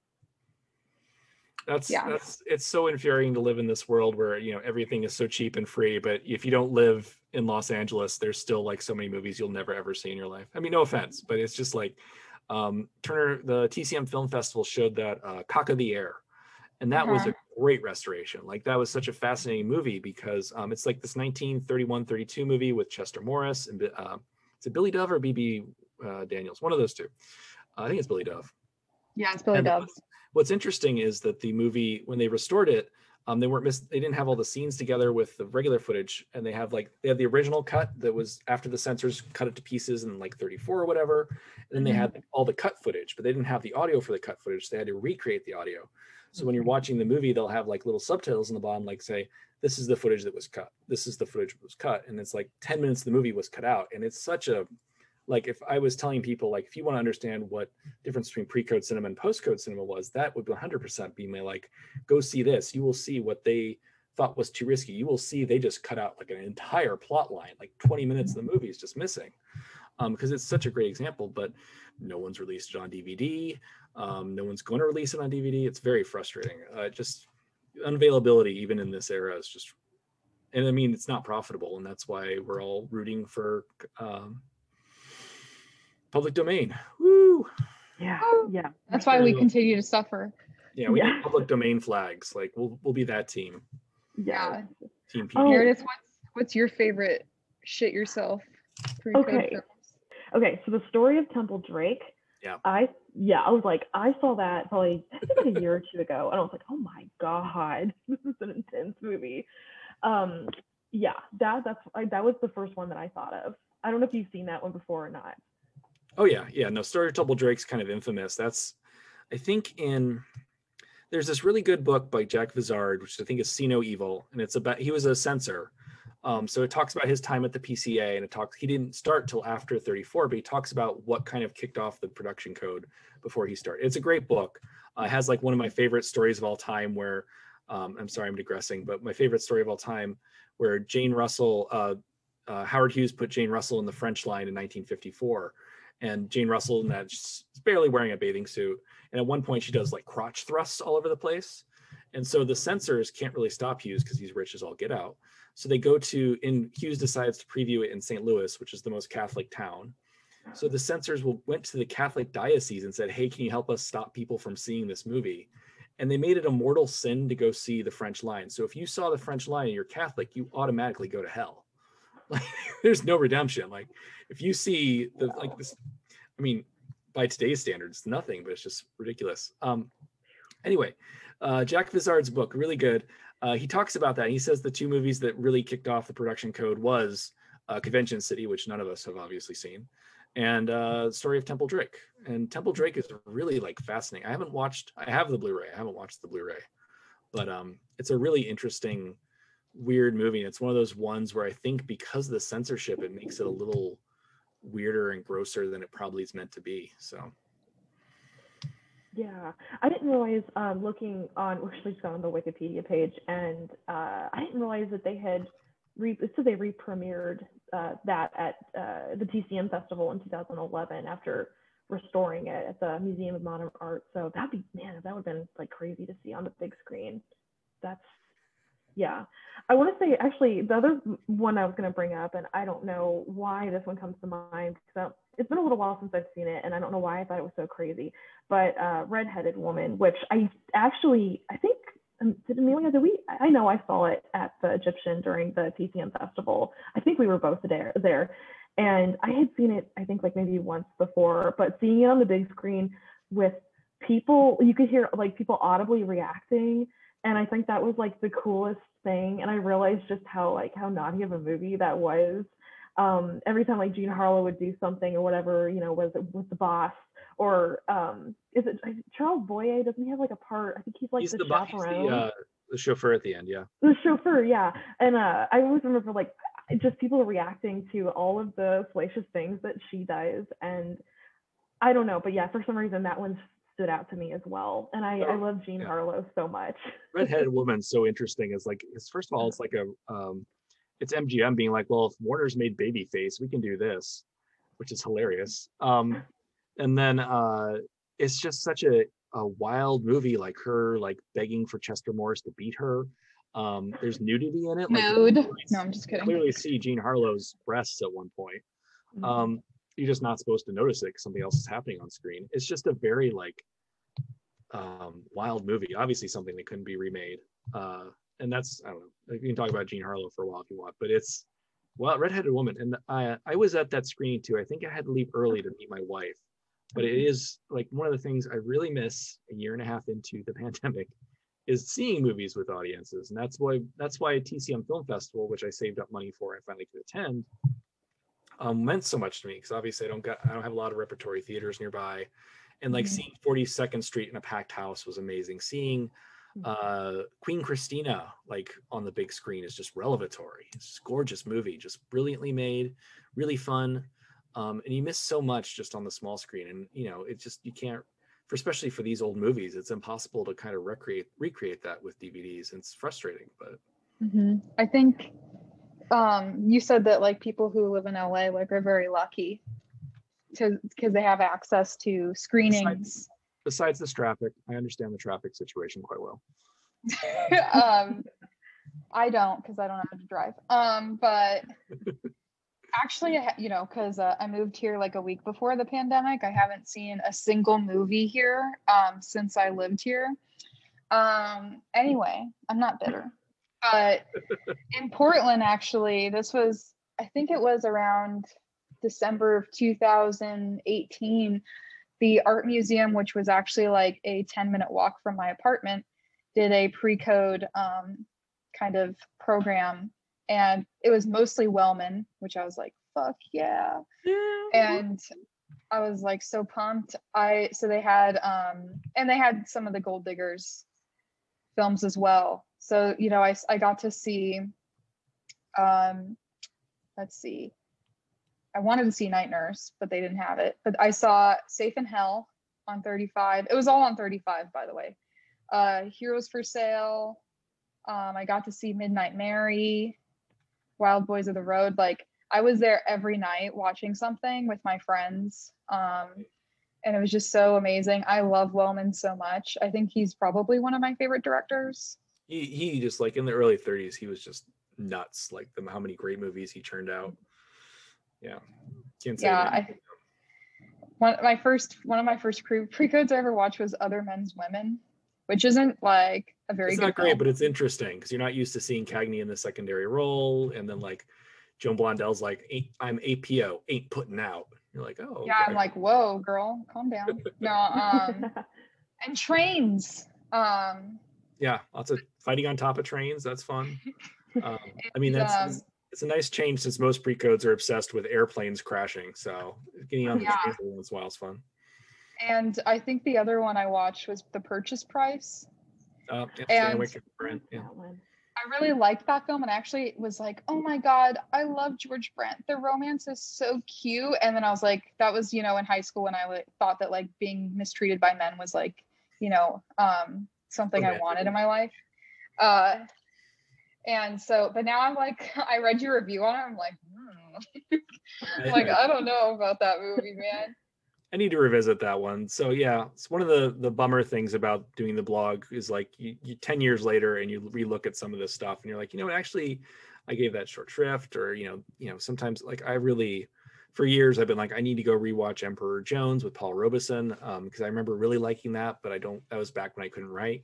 It's so infuriating to live in this world where, you know, everything is so cheap and free, but if you don't live in Los Angeles, there's still like so many movies you'll never ever see in your life. I mean, no offense, but it's just like Turner, the TCM Film Festival showed that Cock of the Air, and that was a great restoration. Like that was such a fascinating movie because it's like this 1931-32 movie with Chester Morris and is it Billy Dove or B.B. Daniels? One of those two. I think it's Billy Dove. Yeah, it's Billy Dove. What's interesting is that the movie, when they restored it, they didn't have all the scenes together with the regular footage, and they have the original cut that was after the censors cut it to pieces in like 34 or whatever, and then they had all the cut footage, but they didn't have the audio for the cut footage. So they had to recreate the audio. So when you're watching the movie, they'll have like little subtitles in the bottom, like say, this is the footage that was cut. This is the footage that was cut. And it's like 10 minutes of the movie was cut out. And it's such a, like, if I was telling people, like, if you want to understand what difference between pre-code cinema and post-code cinema was, that would 100% be my, like, go see this. You will see what they thought was too risky, you will see they just cut out like an entire plot line, like 20 minutes of the movie is just missing, because it's such a great example, but no one's released it on DVD. No one's going to release it on DVD. It's very frustrating. Just unavailability, even in this era, is just, and I mean, it's not profitable, and that's why we're all rooting for public domain. Woo! Yeah, yeah. That's why we continue to suffer. Yeah, we need public domain flags. Like we'll be that team. Yeah. Team Oh. Meredith, what's your favorite shit yourself pre-code films? Okay, so the story of Temple Drake. Yeah. I was like, I saw that probably I think like a year or two ago, and I was like, oh my god, this is an intense movie. Yeah, that was the first one that I thought of. I don't know if you've seen that one before or not. Oh yeah. No, Story of Temple Drake's kind of infamous. That's, I think there's this really good book by Jack Vizard, which I think is See No Evil, and it's about, he was a censor. So it talks about his time at the PCA, and he didn't start till after 34, but he talks about what kind of kicked off the production code before he started. It's a great book. It has like one of my favorite stories of all time where, I'm sorry, I'm digressing, but my favorite story of all time where Jane Russell, Howard Hughes put Jane Russell in the French line in 1954. And Jane Russell in that is barely wearing a bathing suit. And at one point she does like crotch thrusts all over the place. And so the censors can't really stop Hughes because he's rich as all get out. So they go Hughes decides to preview it in St. Louis, which is the most Catholic town. So the censors went to the Catholic diocese and said, hey, can you help us stop people from seeing this movie? And they made it a mortal sin to go see the French line. So if you saw the French line and you're Catholic, you automatically go to hell. Like, there's no redemption. Like, if you see this, I mean, by today's standards, nothing, but it's just ridiculous. Anyway, Jack Vizard's book, really good. He talks about that. He says the two movies that really kicked off the production code was Convention City, which none of us have obviously seen, and Story of Temple Drake. And Temple Drake is really like fascinating. I have the Blu-ray. I haven't watched the Blu-ray, but it's a really interesting, weird movie. And it's one of those ones where I think because of the censorship, it makes it a little weirder and grosser than it probably is meant to be. So yeah, I didn't realize looking on, we're actually on the Wikipedia page, and I didn't realize that they had they re-premiered that at the TCM Festival in 2011 after restoring it at the Museum of Modern Art. So that would have been like crazy to see on the big screen. Yeah. I want to say, actually, the other one I was going to bring up, and I don't know why this one comes to mind, because it's been a little while since I've seen it, and I don't know why I thought it was so crazy, but Red-Headed Woman, which I think, did Amelia, I know I saw it at the Egyptian during the TCM Festival. I think we were both there. And I had seen it, I think, like maybe once before, but seeing it on the big screen with people, you could hear like people audibly reacting. And I think that was like the coolest thing. And I realized just how naughty of a movie that was. Every time like Jean Harlow would do something or whatever, was the boss, or is it Charles Boyer? Doesn't he have like a part? I think he's like the chaperone. The chauffeur at the end, yeah. The chauffeur, yeah. And I always remember like just people reacting to all of the salacious things that she does. And I don't know, but yeah, for some reason that one stood out to me as well. And I love Jean Harlow so much. Red-Headed Woman's so interesting. First of all, it's like it's MGM being like, well, if Warner's made Babyface, we can do this, which is hilarious. And then it's just such a wild movie, like her like begging for Chester Morris to beat her. There's nudity in it. No, I'm just kidding. Clearly see Jean Harlow's breasts at one point. Mm-hmm. You're just not supposed to notice it because something else is happening on screen. It's just a very like wild movie. Obviously something that couldn't be remade. And that's, I don't know, you can talk about Jean Harlow for a while if you want, but it's, Red-Headed Woman. And I was at that screening too. I think I had to leave early to meet my wife, but it is like one of the things I really miss a year and a half into the pandemic is seeing movies with audiences. And that's why TCM Film Festival, which I saved up money for, I finally could attend, meant so much to me, because obviously I don't have a lot of repertory theaters nearby, and like seeing 42nd Street in a packed house was amazing. Seeing Queen Christina like on the big screen is just revelatory. It's a gorgeous movie, just brilliantly made, really fun, and you miss so much just on the small screen. And it's just, you can't, especially for these old movies, it's impossible to kind of recreate that with DVDs, and it's frustrating. But I think you said that like people who live in LA like are very lucky because they have access to screenings. Besides this traffic, I understand the traffic situation quite well. I don't, because I don't know how to drive. But actually, you know, because I moved here like a week before the pandemic, I haven't seen a single movie here since I lived here. Anyway, I'm not bitter. But in Portland, actually, this was, I think it was around December of 2018, the art museum, which was actually like a 10-minute walk from my apartment, did a pre-code kind of program, and it was mostly Wellman, which I was like, fuck yeah. And I was like so pumped. So they had and they had some of the Gold Diggers films as well. So, you know, I got to see let's see, I wanted to see Night Nurse, but they didn't have it. But I saw Safe in Hell on 35. It was all on 35, by the way. Heroes for Sale. I got to see Midnight Mary, Wild Boys of the Road. Like, I was there every night watching something with my friends. And it was just so amazing. I love Wellman so much. I think he's probably one of my favorite directors. He just, like, in the early 30s, he was just nuts. Like, how many great movies he churned out. Yeah. Can't say one of my first pre-codes I ever watched was Other Men's Women, which isn't like a very it's good not great, film. but it's interesting because you're not used to seeing Cagney in the secondary role, and then like Joan Blondell's like, I'm APO, ain't putting out. You're like, oh, yeah, okay. I'm like, whoa, girl, calm down. No, and Trains. Yeah, lots of fighting on top of trains. That's fun. I mean, it's a nice change since most pre-codes are obsessed with airplanes crashing. So getting on the trains every once in a while is fun. And I think the other one I watched was The Purchase Price. Yeah, and Brent, yeah. I really liked that film, and actually was like, oh my God, I love George Brent. The romance is so cute. And then I was like, that was, you know, in high school when I thought that like being mistreated by men was like, you know, something I wanted in my life. And so, but now I'm like, I read your review on it. I'm like, I'm like, I don't know about that movie, man. I need to revisit that one. So yeah, it's one of the bummer things about doing the blog is like you 10 years later and you relook at some of this stuff and you're like, you know, actually I gave that short shrift, or, you know, sometimes like I really, for years I've been like, I need to go rewatch Emperor Jones with Paul Robeson. Cause I remember really liking that, but that was back when I couldn't write.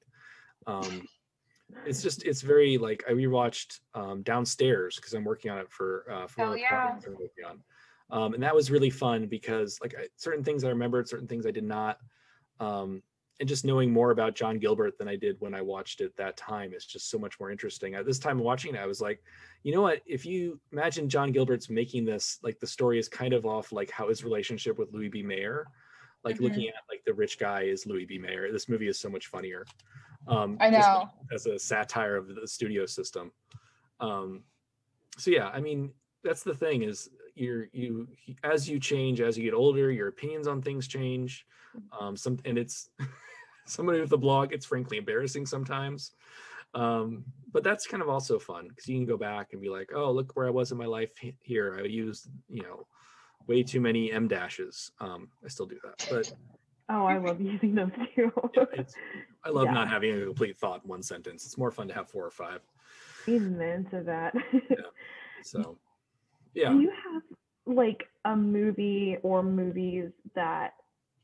It's very like, I rewatched Downstairs cause I'm working on it for a project I'm working on. And that was really fun because like certain things I remembered, certain things I did not. And just knowing more about John Gilbert than I did when I watched it that time is just so much more interesting. At this time watching it, I was like, you know what, if you imagine John Gilbert's making this, like the story is kind of off like how his relationship with Louis B. Mayer, like looking at like the rich guy is Louis B. Mayer. This movie is so much funnier. I know. As a satire of the studio system. So yeah, I mean, that's the thing is, you as you change, as you get older, your opinions on things change. And it's somebody with a blog, it's frankly embarrassing sometimes. But that's kind of also fun because you can go back and be like, oh, look where I was in my life here. I used, you know, way too many M dashes. I still do that, but oh, I love using those too. I love not having a complete thought in one sentence. It's more fun to have 4 or 5. Amen to that. Yeah. So yeah. Do you have like a movie or movies that,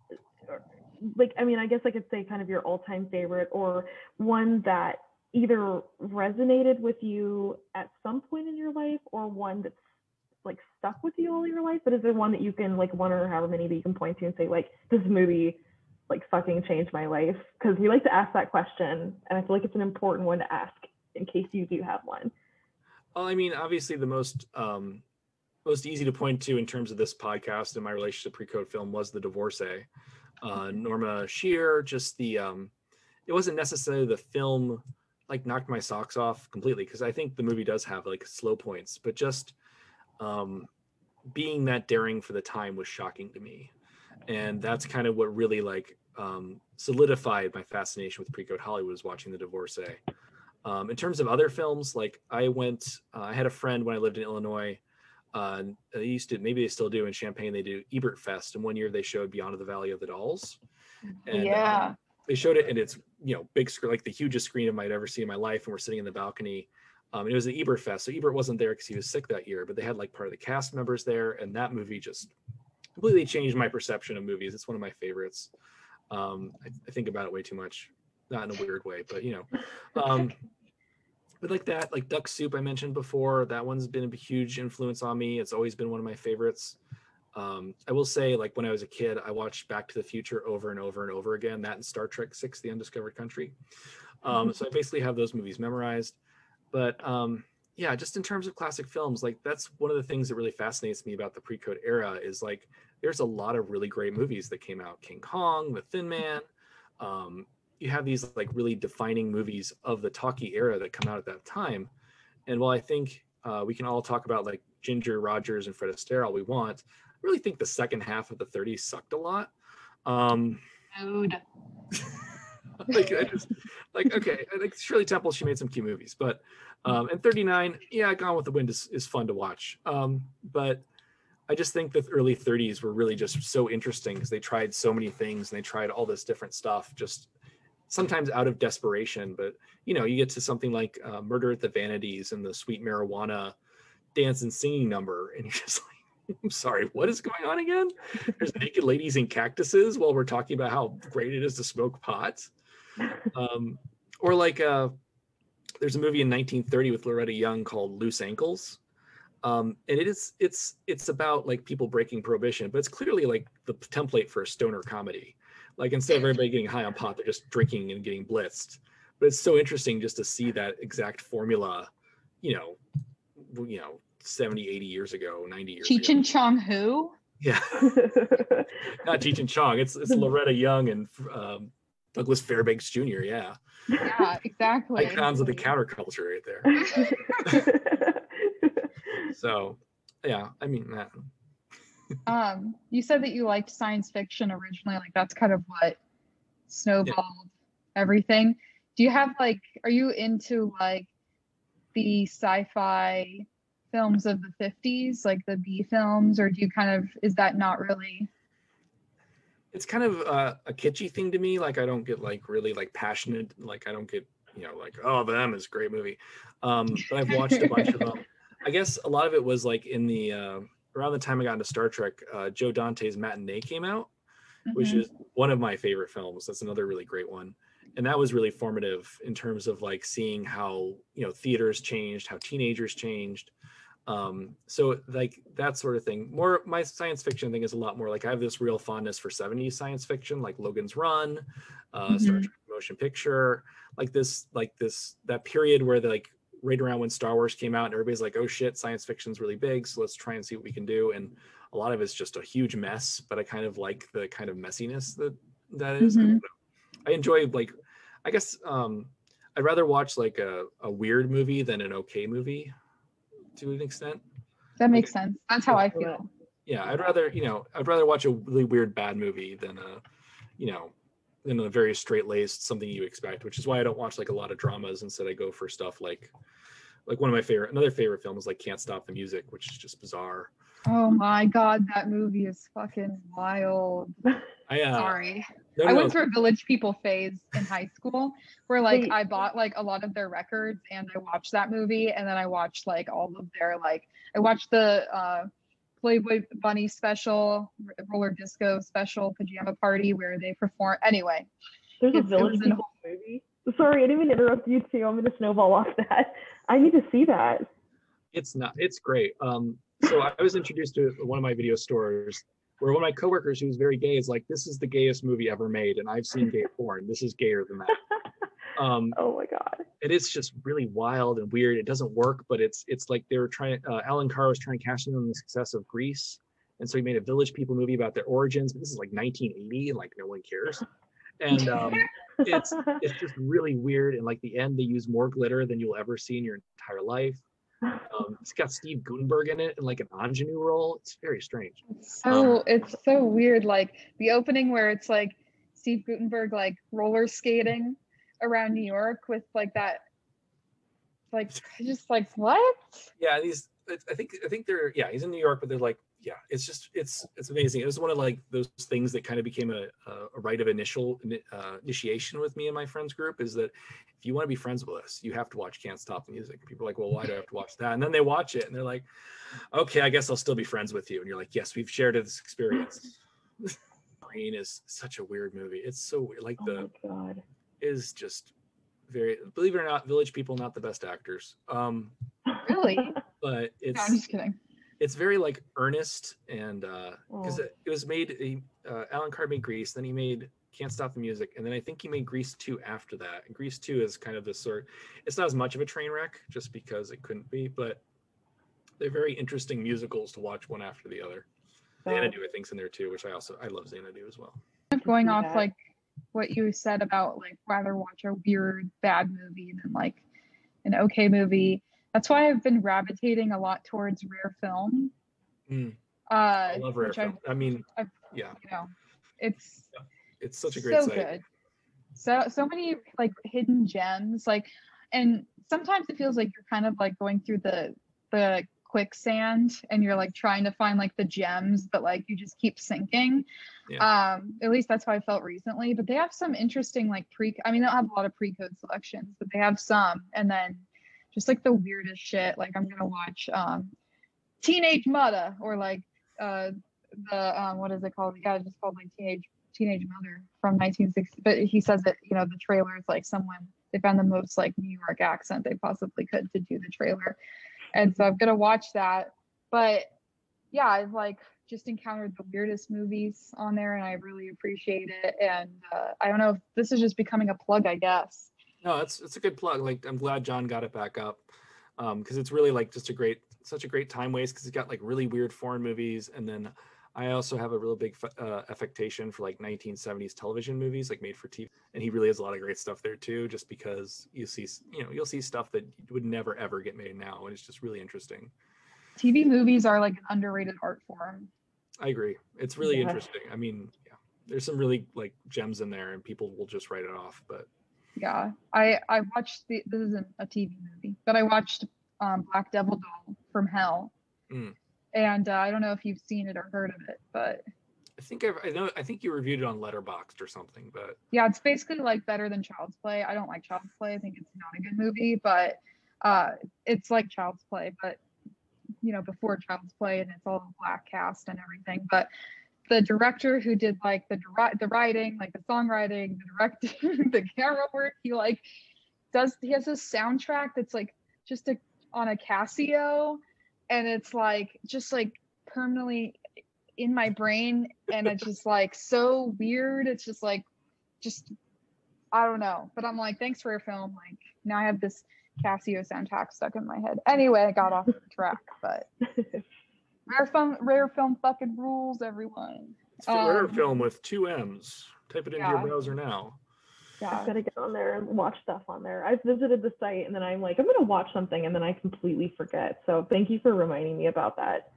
like, I mean, I guess I could say kind of your all-time favorite, or one that either resonated with you at some point in your life, or one that's like stuck with you all your life? But is there one that you can, like, one or however many that you can point to and say, like, this movie like fucking changed my life? Because we like to ask that question, and I feel like it's an important one to ask in case you do have one. Well, I mean, obviously the most easy to point to in terms of this podcast and my relationship to pre-code film was The Divorcee. Norma Shear, just the it wasn't necessarily the film like knocked my socks off completely, because I think the movie does have like slow points, but just being that daring for the time was shocking to me. And that's kind of what really like solidified my fascination with pre-code Hollywood, was watching The Divorcee. In terms of other films, like I had a friend when I lived in Illinois. They used to, maybe they still do in Champaign. They do Ebert Fest, and one year they showed Beyond the Valley of the Dolls. And, Yeah. they showed it, and it's big screen, like the hugest screen I might ever see in my life. And we're sitting in the balcony. It was the Ebert Fest, so Ebert wasn't there because he was sick that year. But they had like part of the cast members there, and that movie just completely changed my perception of movies. It's one of my favorites. I think about it way too much, not in a weird way, but but like that, like Duck Soup I mentioned before, that one's been a huge influence on me. It's always been one of my favorites. I will say, like when I was a kid, I watched Back to the Future over and over and over again, that and Star Trek VI, The Undiscovered Country. So I basically have those movies memorized. But yeah, just in terms of classic films, like that's one of the things that really fascinates me about the pre-code era is like, there's a lot of really great movies that came out. King Kong, The Thin Man. You have these like really defining movies of the talkie era that come out at that time. And while I think we can all talk about like Ginger Rogers and Fred Astaire all we want, I really think the second half of the 30s sucked a lot. Dude. Like I just like, okay, like Shirley Temple, she made some cute movies, but and 39, yeah, Gone with the Wind is fun to watch. But I just think the early 30s were really just so interesting because they tried so many things and they tried all this different stuff, just sometimes out of desperation. But you get to something like Murder at the Vanities and the Sweet Marijuana dance and singing number, and you're just like, I'm sorry, what is going on again? There's naked ladies and cactuses while we're talking about how great it is to smoke pot. Or like there's a movie in 1930 with Loretta Young called Loose Ankles. And it's about like people breaking prohibition, but it's clearly like the template for a stoner comedy. Like instead of everybody getting high on pot, they're just drinking and getting blitzed. But it's so interesting just to see that exact formula, 70, 80 years ago, 90 years ago. Cheech and Chong who? Yeah. Not Cheech and Chong. It's Loretta Young and Douglas Fairbanks Jr. Yeah. Yeah, exactly. Icons of the counterculture right there. So, yeah, I mean that. You said that you liked science fiction originally, like that's kind of what snowballed everything. Do you have like, are you into like the sci-fi films of the 50s, like the B films, or do you kind of, is that not really? It's kind of a kitschy thing to me. Like I don't get like really like passionate, like I don't get, like, oh, Them is a great movie. But I've watched a bunch of them. I guess a lot of it was like in the around the time I got into Star Trek, Joe Dante's Matinee came out, which is one of my favorite films. That's another really great one. And that was really formative in terms of like seeing how, theaters changed, how teenagers changed. So like that sort of thing. More my science fiction thing is a lot more like I have this real fondness for 70s science fiction, like Logan's Run, Star Trek motion picture, that period where they like right around when Star Wars came out and everybody's like, oh shit, science fiction's really big, so let's try and see what we can do. And a lot of it's just a huge mess, but I kind of like the kind of messiness that is. I enjoy like, I guess I'd rather watch like a weird movie than an okay movie to an extent. That makes sense. That's how I feel. Yeah, I'd rather watch a really weird bad movie than than a very straight-laced something you expect, which is why I don't watch like a lot of dramas. Instead I go for stuff like another favorite film is like Can't Stop the Music, which is just bizarre. Oh my god, that movie is fucking wild. Sorry. I went through a Village People phase in high school where like I bought like a lot of their records and I watched that movie, and then I watched like all of their I watched the Playboy Bunny special, roller disco special, pajama party where they perform. Anyway, there's a Village People movie. Sorry, I didn't even interrupt you too. I'm gonna snowball off that. I need to see that. It's great. So I was introduced to one of my video stores where one of my coworkers who's very gay is like, this is the gayest movie ever made, and I've seen gay porn. This is gayer than that. Oh my god. It is just really wild and weird. It doesn't work, but it's like they were trying. Alan Carr was trying to cash in on the success of Grease, and so he made a Village People movie about their origins. But this is like 1980, and like no one cares. And it's just really weird. And like the end, they use more glitter than you'll ever see in your entire life. It's got Steve Guttenberg in it in like an ingenue role. It's very strange. It's so weird. Like the opening where it's like Steve Guttenberg like roller skating around New York with like that Like, just like, what? Yeah, I think they're, yeah, he's in New York, but they're like, yeah, it's just, it's amazing. It was one of like those things that kind of became a rite of initiation with me and my friends group, is that if you want to be friends with us, you have to watch Can't Stop the Music. People are like, well, why do I have to watch that? And then they watch it and they're like, okay, I guess I'll still be friends with you. And you're like, yes, we've shared this experience. Green is such a weird movie. It's so weird. Like Oh my God. is just very, believe it or not, Village People, not the best actors. Really? But No, I'm just kidding. it's very like earnest, and because Oh. it was made, Alan Carr made Grease, then he made Can't Stop the Music, and then I think he made Grease 2 after that. And Grease 2 is kind of this sort, it's not as much of a train wreck just because it couldn't be, but they're very interesting musicals to watch one after the other. Xanadu, I think's in there too, which I love Xanadu as well. Going see off that. like what you said about like rather watch a weird bad movie than like an okay movie. That's why I've been gravitating a lot towards rare film. I love rare which film. I mean, I've, yeah, you know, it's such a great so site. good. So many like hidden gems, like, and sometimes it feels like you're kind of like going through the quicksand and you're like trying to find like the gems, but like you just keep sinking. Yeah. At least that's how I felt recently. But they have some interesting like I mean, they don't have a lot of pre-code selections, but they have some. And then just like the weirdest shit. Like I'm gonna watch Teenage Mother, or like what is it called? Yeah, it's just called like Teenage Mother from 1960. But he says that, you know, the trailer is like they found the most like New York accent they possibly could to do the trailer. And so I'm gonna watch that. But yeah, I've like just encountered the weirdest movies on there, and I really appreciate it. And I don't know if this is just becoming a plug, I guess. No, it's a good plug. Like, I'm glad John got it back up, because it's really like just such a great time waste, because it's got like really weird foreign movies, and then I also have a real big affectation for like 1970s television movies, like made for TV, and he really has a lot of great stuff there too. Just because you'll see stuff that would never ever get made now, and it's just really interesting. TV movies are like an underrated art form. I agree. It's really interesting. I mean, yeah, there's some really like gems in there, and people will just write it off. But yeah, I watched this isn't a TV movie, but I watched Black Devil Doll from Hell. And I don't know if you've seen it or heard of it, but I think you reviewed it on Letterboxd or something. But yeah, it's basically like better than Child's Play. I don't like Child's Play. I think it's not a good movie, but it's like Child's Play, but you know, before Child's Play, and it's all a black cast and everything. But the director who did like the writing, like the songwriting, the directing, the camera work, he has a soundtrack that's like just on a Casio, and it's like just like permanently in my brain, and it's just like so weird. It's just like I don't know, but I'm like, thanks for your film. Like now I have this Casio soundtrack stuck in my head. Anyway, I got off track, but rare film fucking rules, everyone. it's rare film with 2 M's. Type it into your Yeah. browser now. I've got to get on there and watch stuff on there. I've visited the site and then I'm like, I'm going to watch something, and then I completely forget. So thank you for reminding me about that.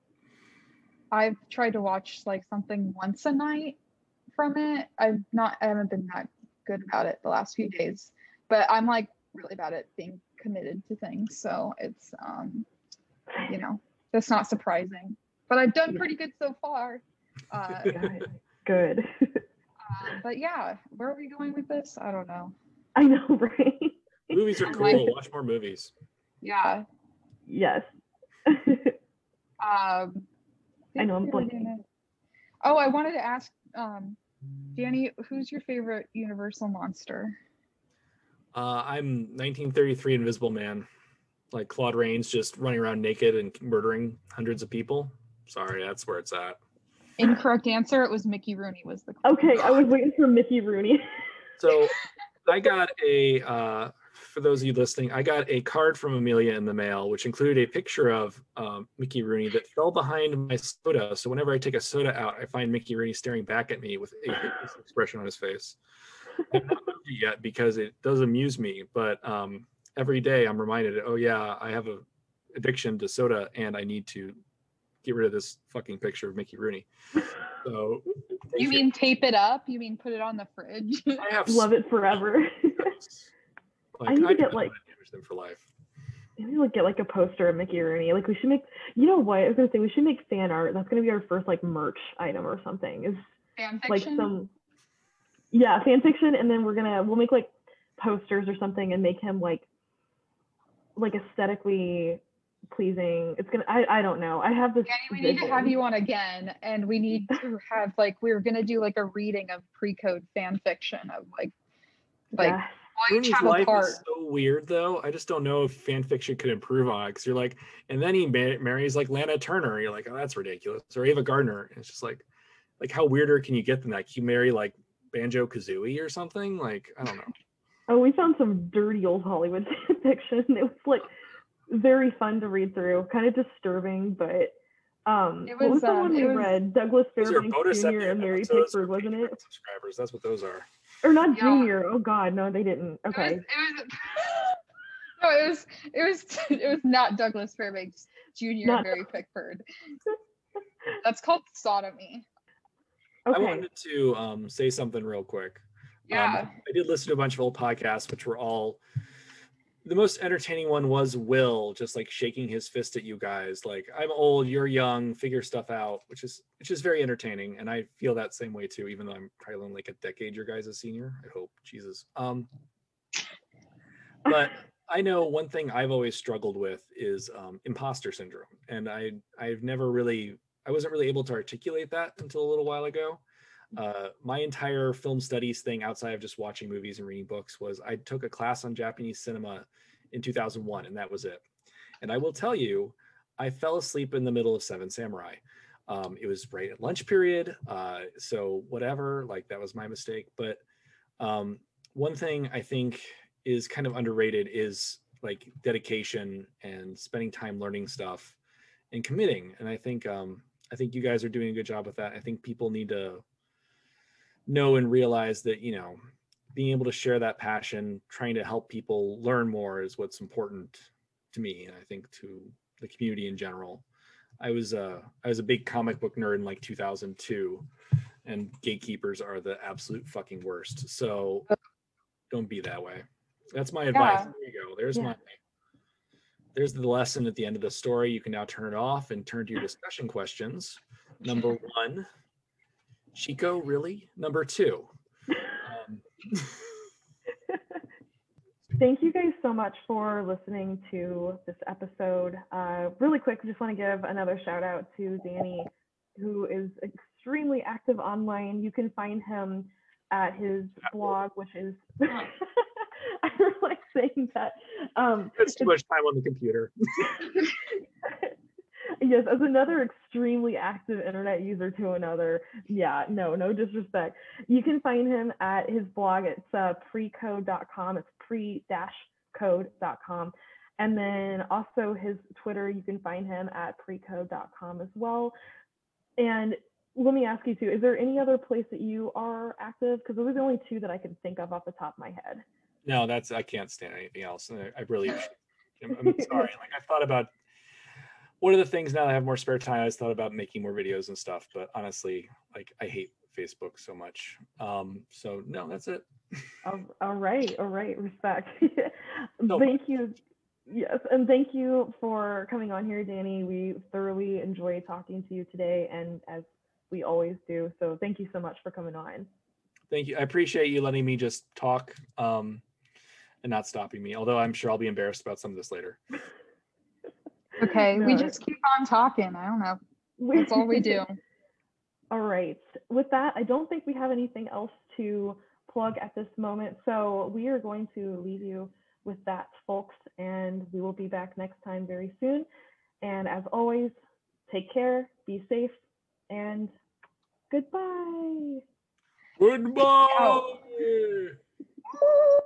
I've tried to watch like something once a night from it. I haven't been that good about it the last few days, but I'm like really bad at being committed to things. So it's, you know, that's not surprising, but I've done pretty good so far. Good. But yeah, where are we going with this? I don't know. I know, right? Movies are cool. Watch more movies. Yeah. Yes. I know, I'm blanking. Oh, I wanted to ask, Danny, who's your favorite Universal monster? I'm 1933 Invisible Man. Like Claude Rains just running around naked and murdering hundreds of people. Sorry, that's where it's at. Incorrect answer. It was Mickey Rooney was the Okay, I was waiting for Mickey Rooney. So I got for those of you listening, I got a card from Amelia in the mail, which included a picture of Mickey Rooney that fell behind my soda. So whenever I take a soda out, I find Mickey Rooney staring back at me with a hideous expression on his face. I've not moved it yet because it does amuse me, but every day I'm reminded, oh yeah, I have a addiction to soda and I need to get rid of this fucking picture of Mickey Rooney. So You mean tape it up? You mean put it on the fridge? I have Love it forever. like, I need to get manage them for life. maybe we'll get like a poster of Mickey Rooney. Like we should make, you know what? I was gonna say we should make fan art. That's gonna be our first like merch item or something. Is Fan like fiction? fan fiction, and then we'll make like posters or something and make him like aesthetically pleasing. It's gonna, I don't know. I have this. Danny, we need to have you on again, and we need to have like, we're gonna do like a reading of pre-code fan fiction of like Yeah. we'll each Rooney's have a life part. is so weird, though. I just don't know if fan fiction could improve on it, because you're like, and then he marries like Lana Turner. You're like, oh, that's ridiculous. Or Ava Gardner. And it's just like how weirder can you get than that? Can you marry like Banjo Kazooie or something? Like, I don't know. Oh, we found some dirty old Hollywood fan fiction. It was like very fun to read through, kind of disturbing, but It what was the one we it was- read? Douglas Those are Fairbanks bonus Jr. and Mary episodes Pickford, for wasn't it? Patreon subscribers. That's what those are. Or not Yeah. Junior. Oh God, no, they didn't. Okay. It was not Douglas Fairbanks Jr. Not- and Mary Pickford. That's called sodomy. I Okay. wanted to say something real quick. Yeah. I did listen to a bunch of old podcasts, which were all, the most entertaining one was Will just like shaking his fist at you guys, like, I'm old, you're young, figure stuff out, which is very entertaining, and I feel that same way too, even though I'm probably only like a decade your guys' senior. I hope, Jesus. But I know one thing I've always struggled with is imposter syndrome, and I wasn't really able to articulate that until a little while ago. My entire film studies thing outside of just watching movies and reading books was I took a class on Japanese cinema in 2001, and that was it. And I will tell you, I fell asleep in the middle of Seven Samurai. It was right at lunch period, so whatever, like that was my mistake. But one thing I think is kind of underrated is like dedication and spending time learning stuff and committing. And I think you guys are doing a good job with that. I think people need to know and realize that, you know, being able to share that passion, trying to help people learn more is what's important to me, and I think to the community in general. I was a big comic book nerd in like 2002, and gatekeepers are the absolute fucking worst. So don't be that way. That's my advice. Yeah. There you go. There's the lesson at the end of the story. You can now turn it off and turn to your discussion questions. Number 1, Chico, really? Number 2. Thank you guys so much for listening to this episode. Really quick, I just want to give another shout out to Danny, who is extremely active online. You can find him at his blog, which is I really like saying that. That's too much time on the computer. Yes, as another extremely active internet user to another. Yeah, no disrespect. You can find him at his blog. It's precode.com. It's pre-code.com. And then also his Twitter, you can find him at precode.com as well. And let me ask you too, is there any other place that you are active? Because those are the only two that I can think of off the top of my head. No, I can't stand anything else. I really, I'm sorry. Like I thought about, one of the things now that I have more spare time, I just thought about making more videos and stuff, but honestly, like I hate Facebook so much. So no, that's it. All right. Respect. No. Thank you. Yes, and thank you for coming on here, Danny. We thoroughly enjoyed talking to you today, and as we always do. So thank you so much for coming on. Thank you. I appreciate you letting me just talk and not stopping me, although I'm sure I'll be embarrassed about some of this later. Okay, No. we just keep on talking. I don't know. That's all we do. All right. With that, I don't think we have anything else to plug at this moment. So we are going to leave you with that, folks, and we will be back next time very soon. And as always, take care, be safe, and goodbye. Goodbye. Out.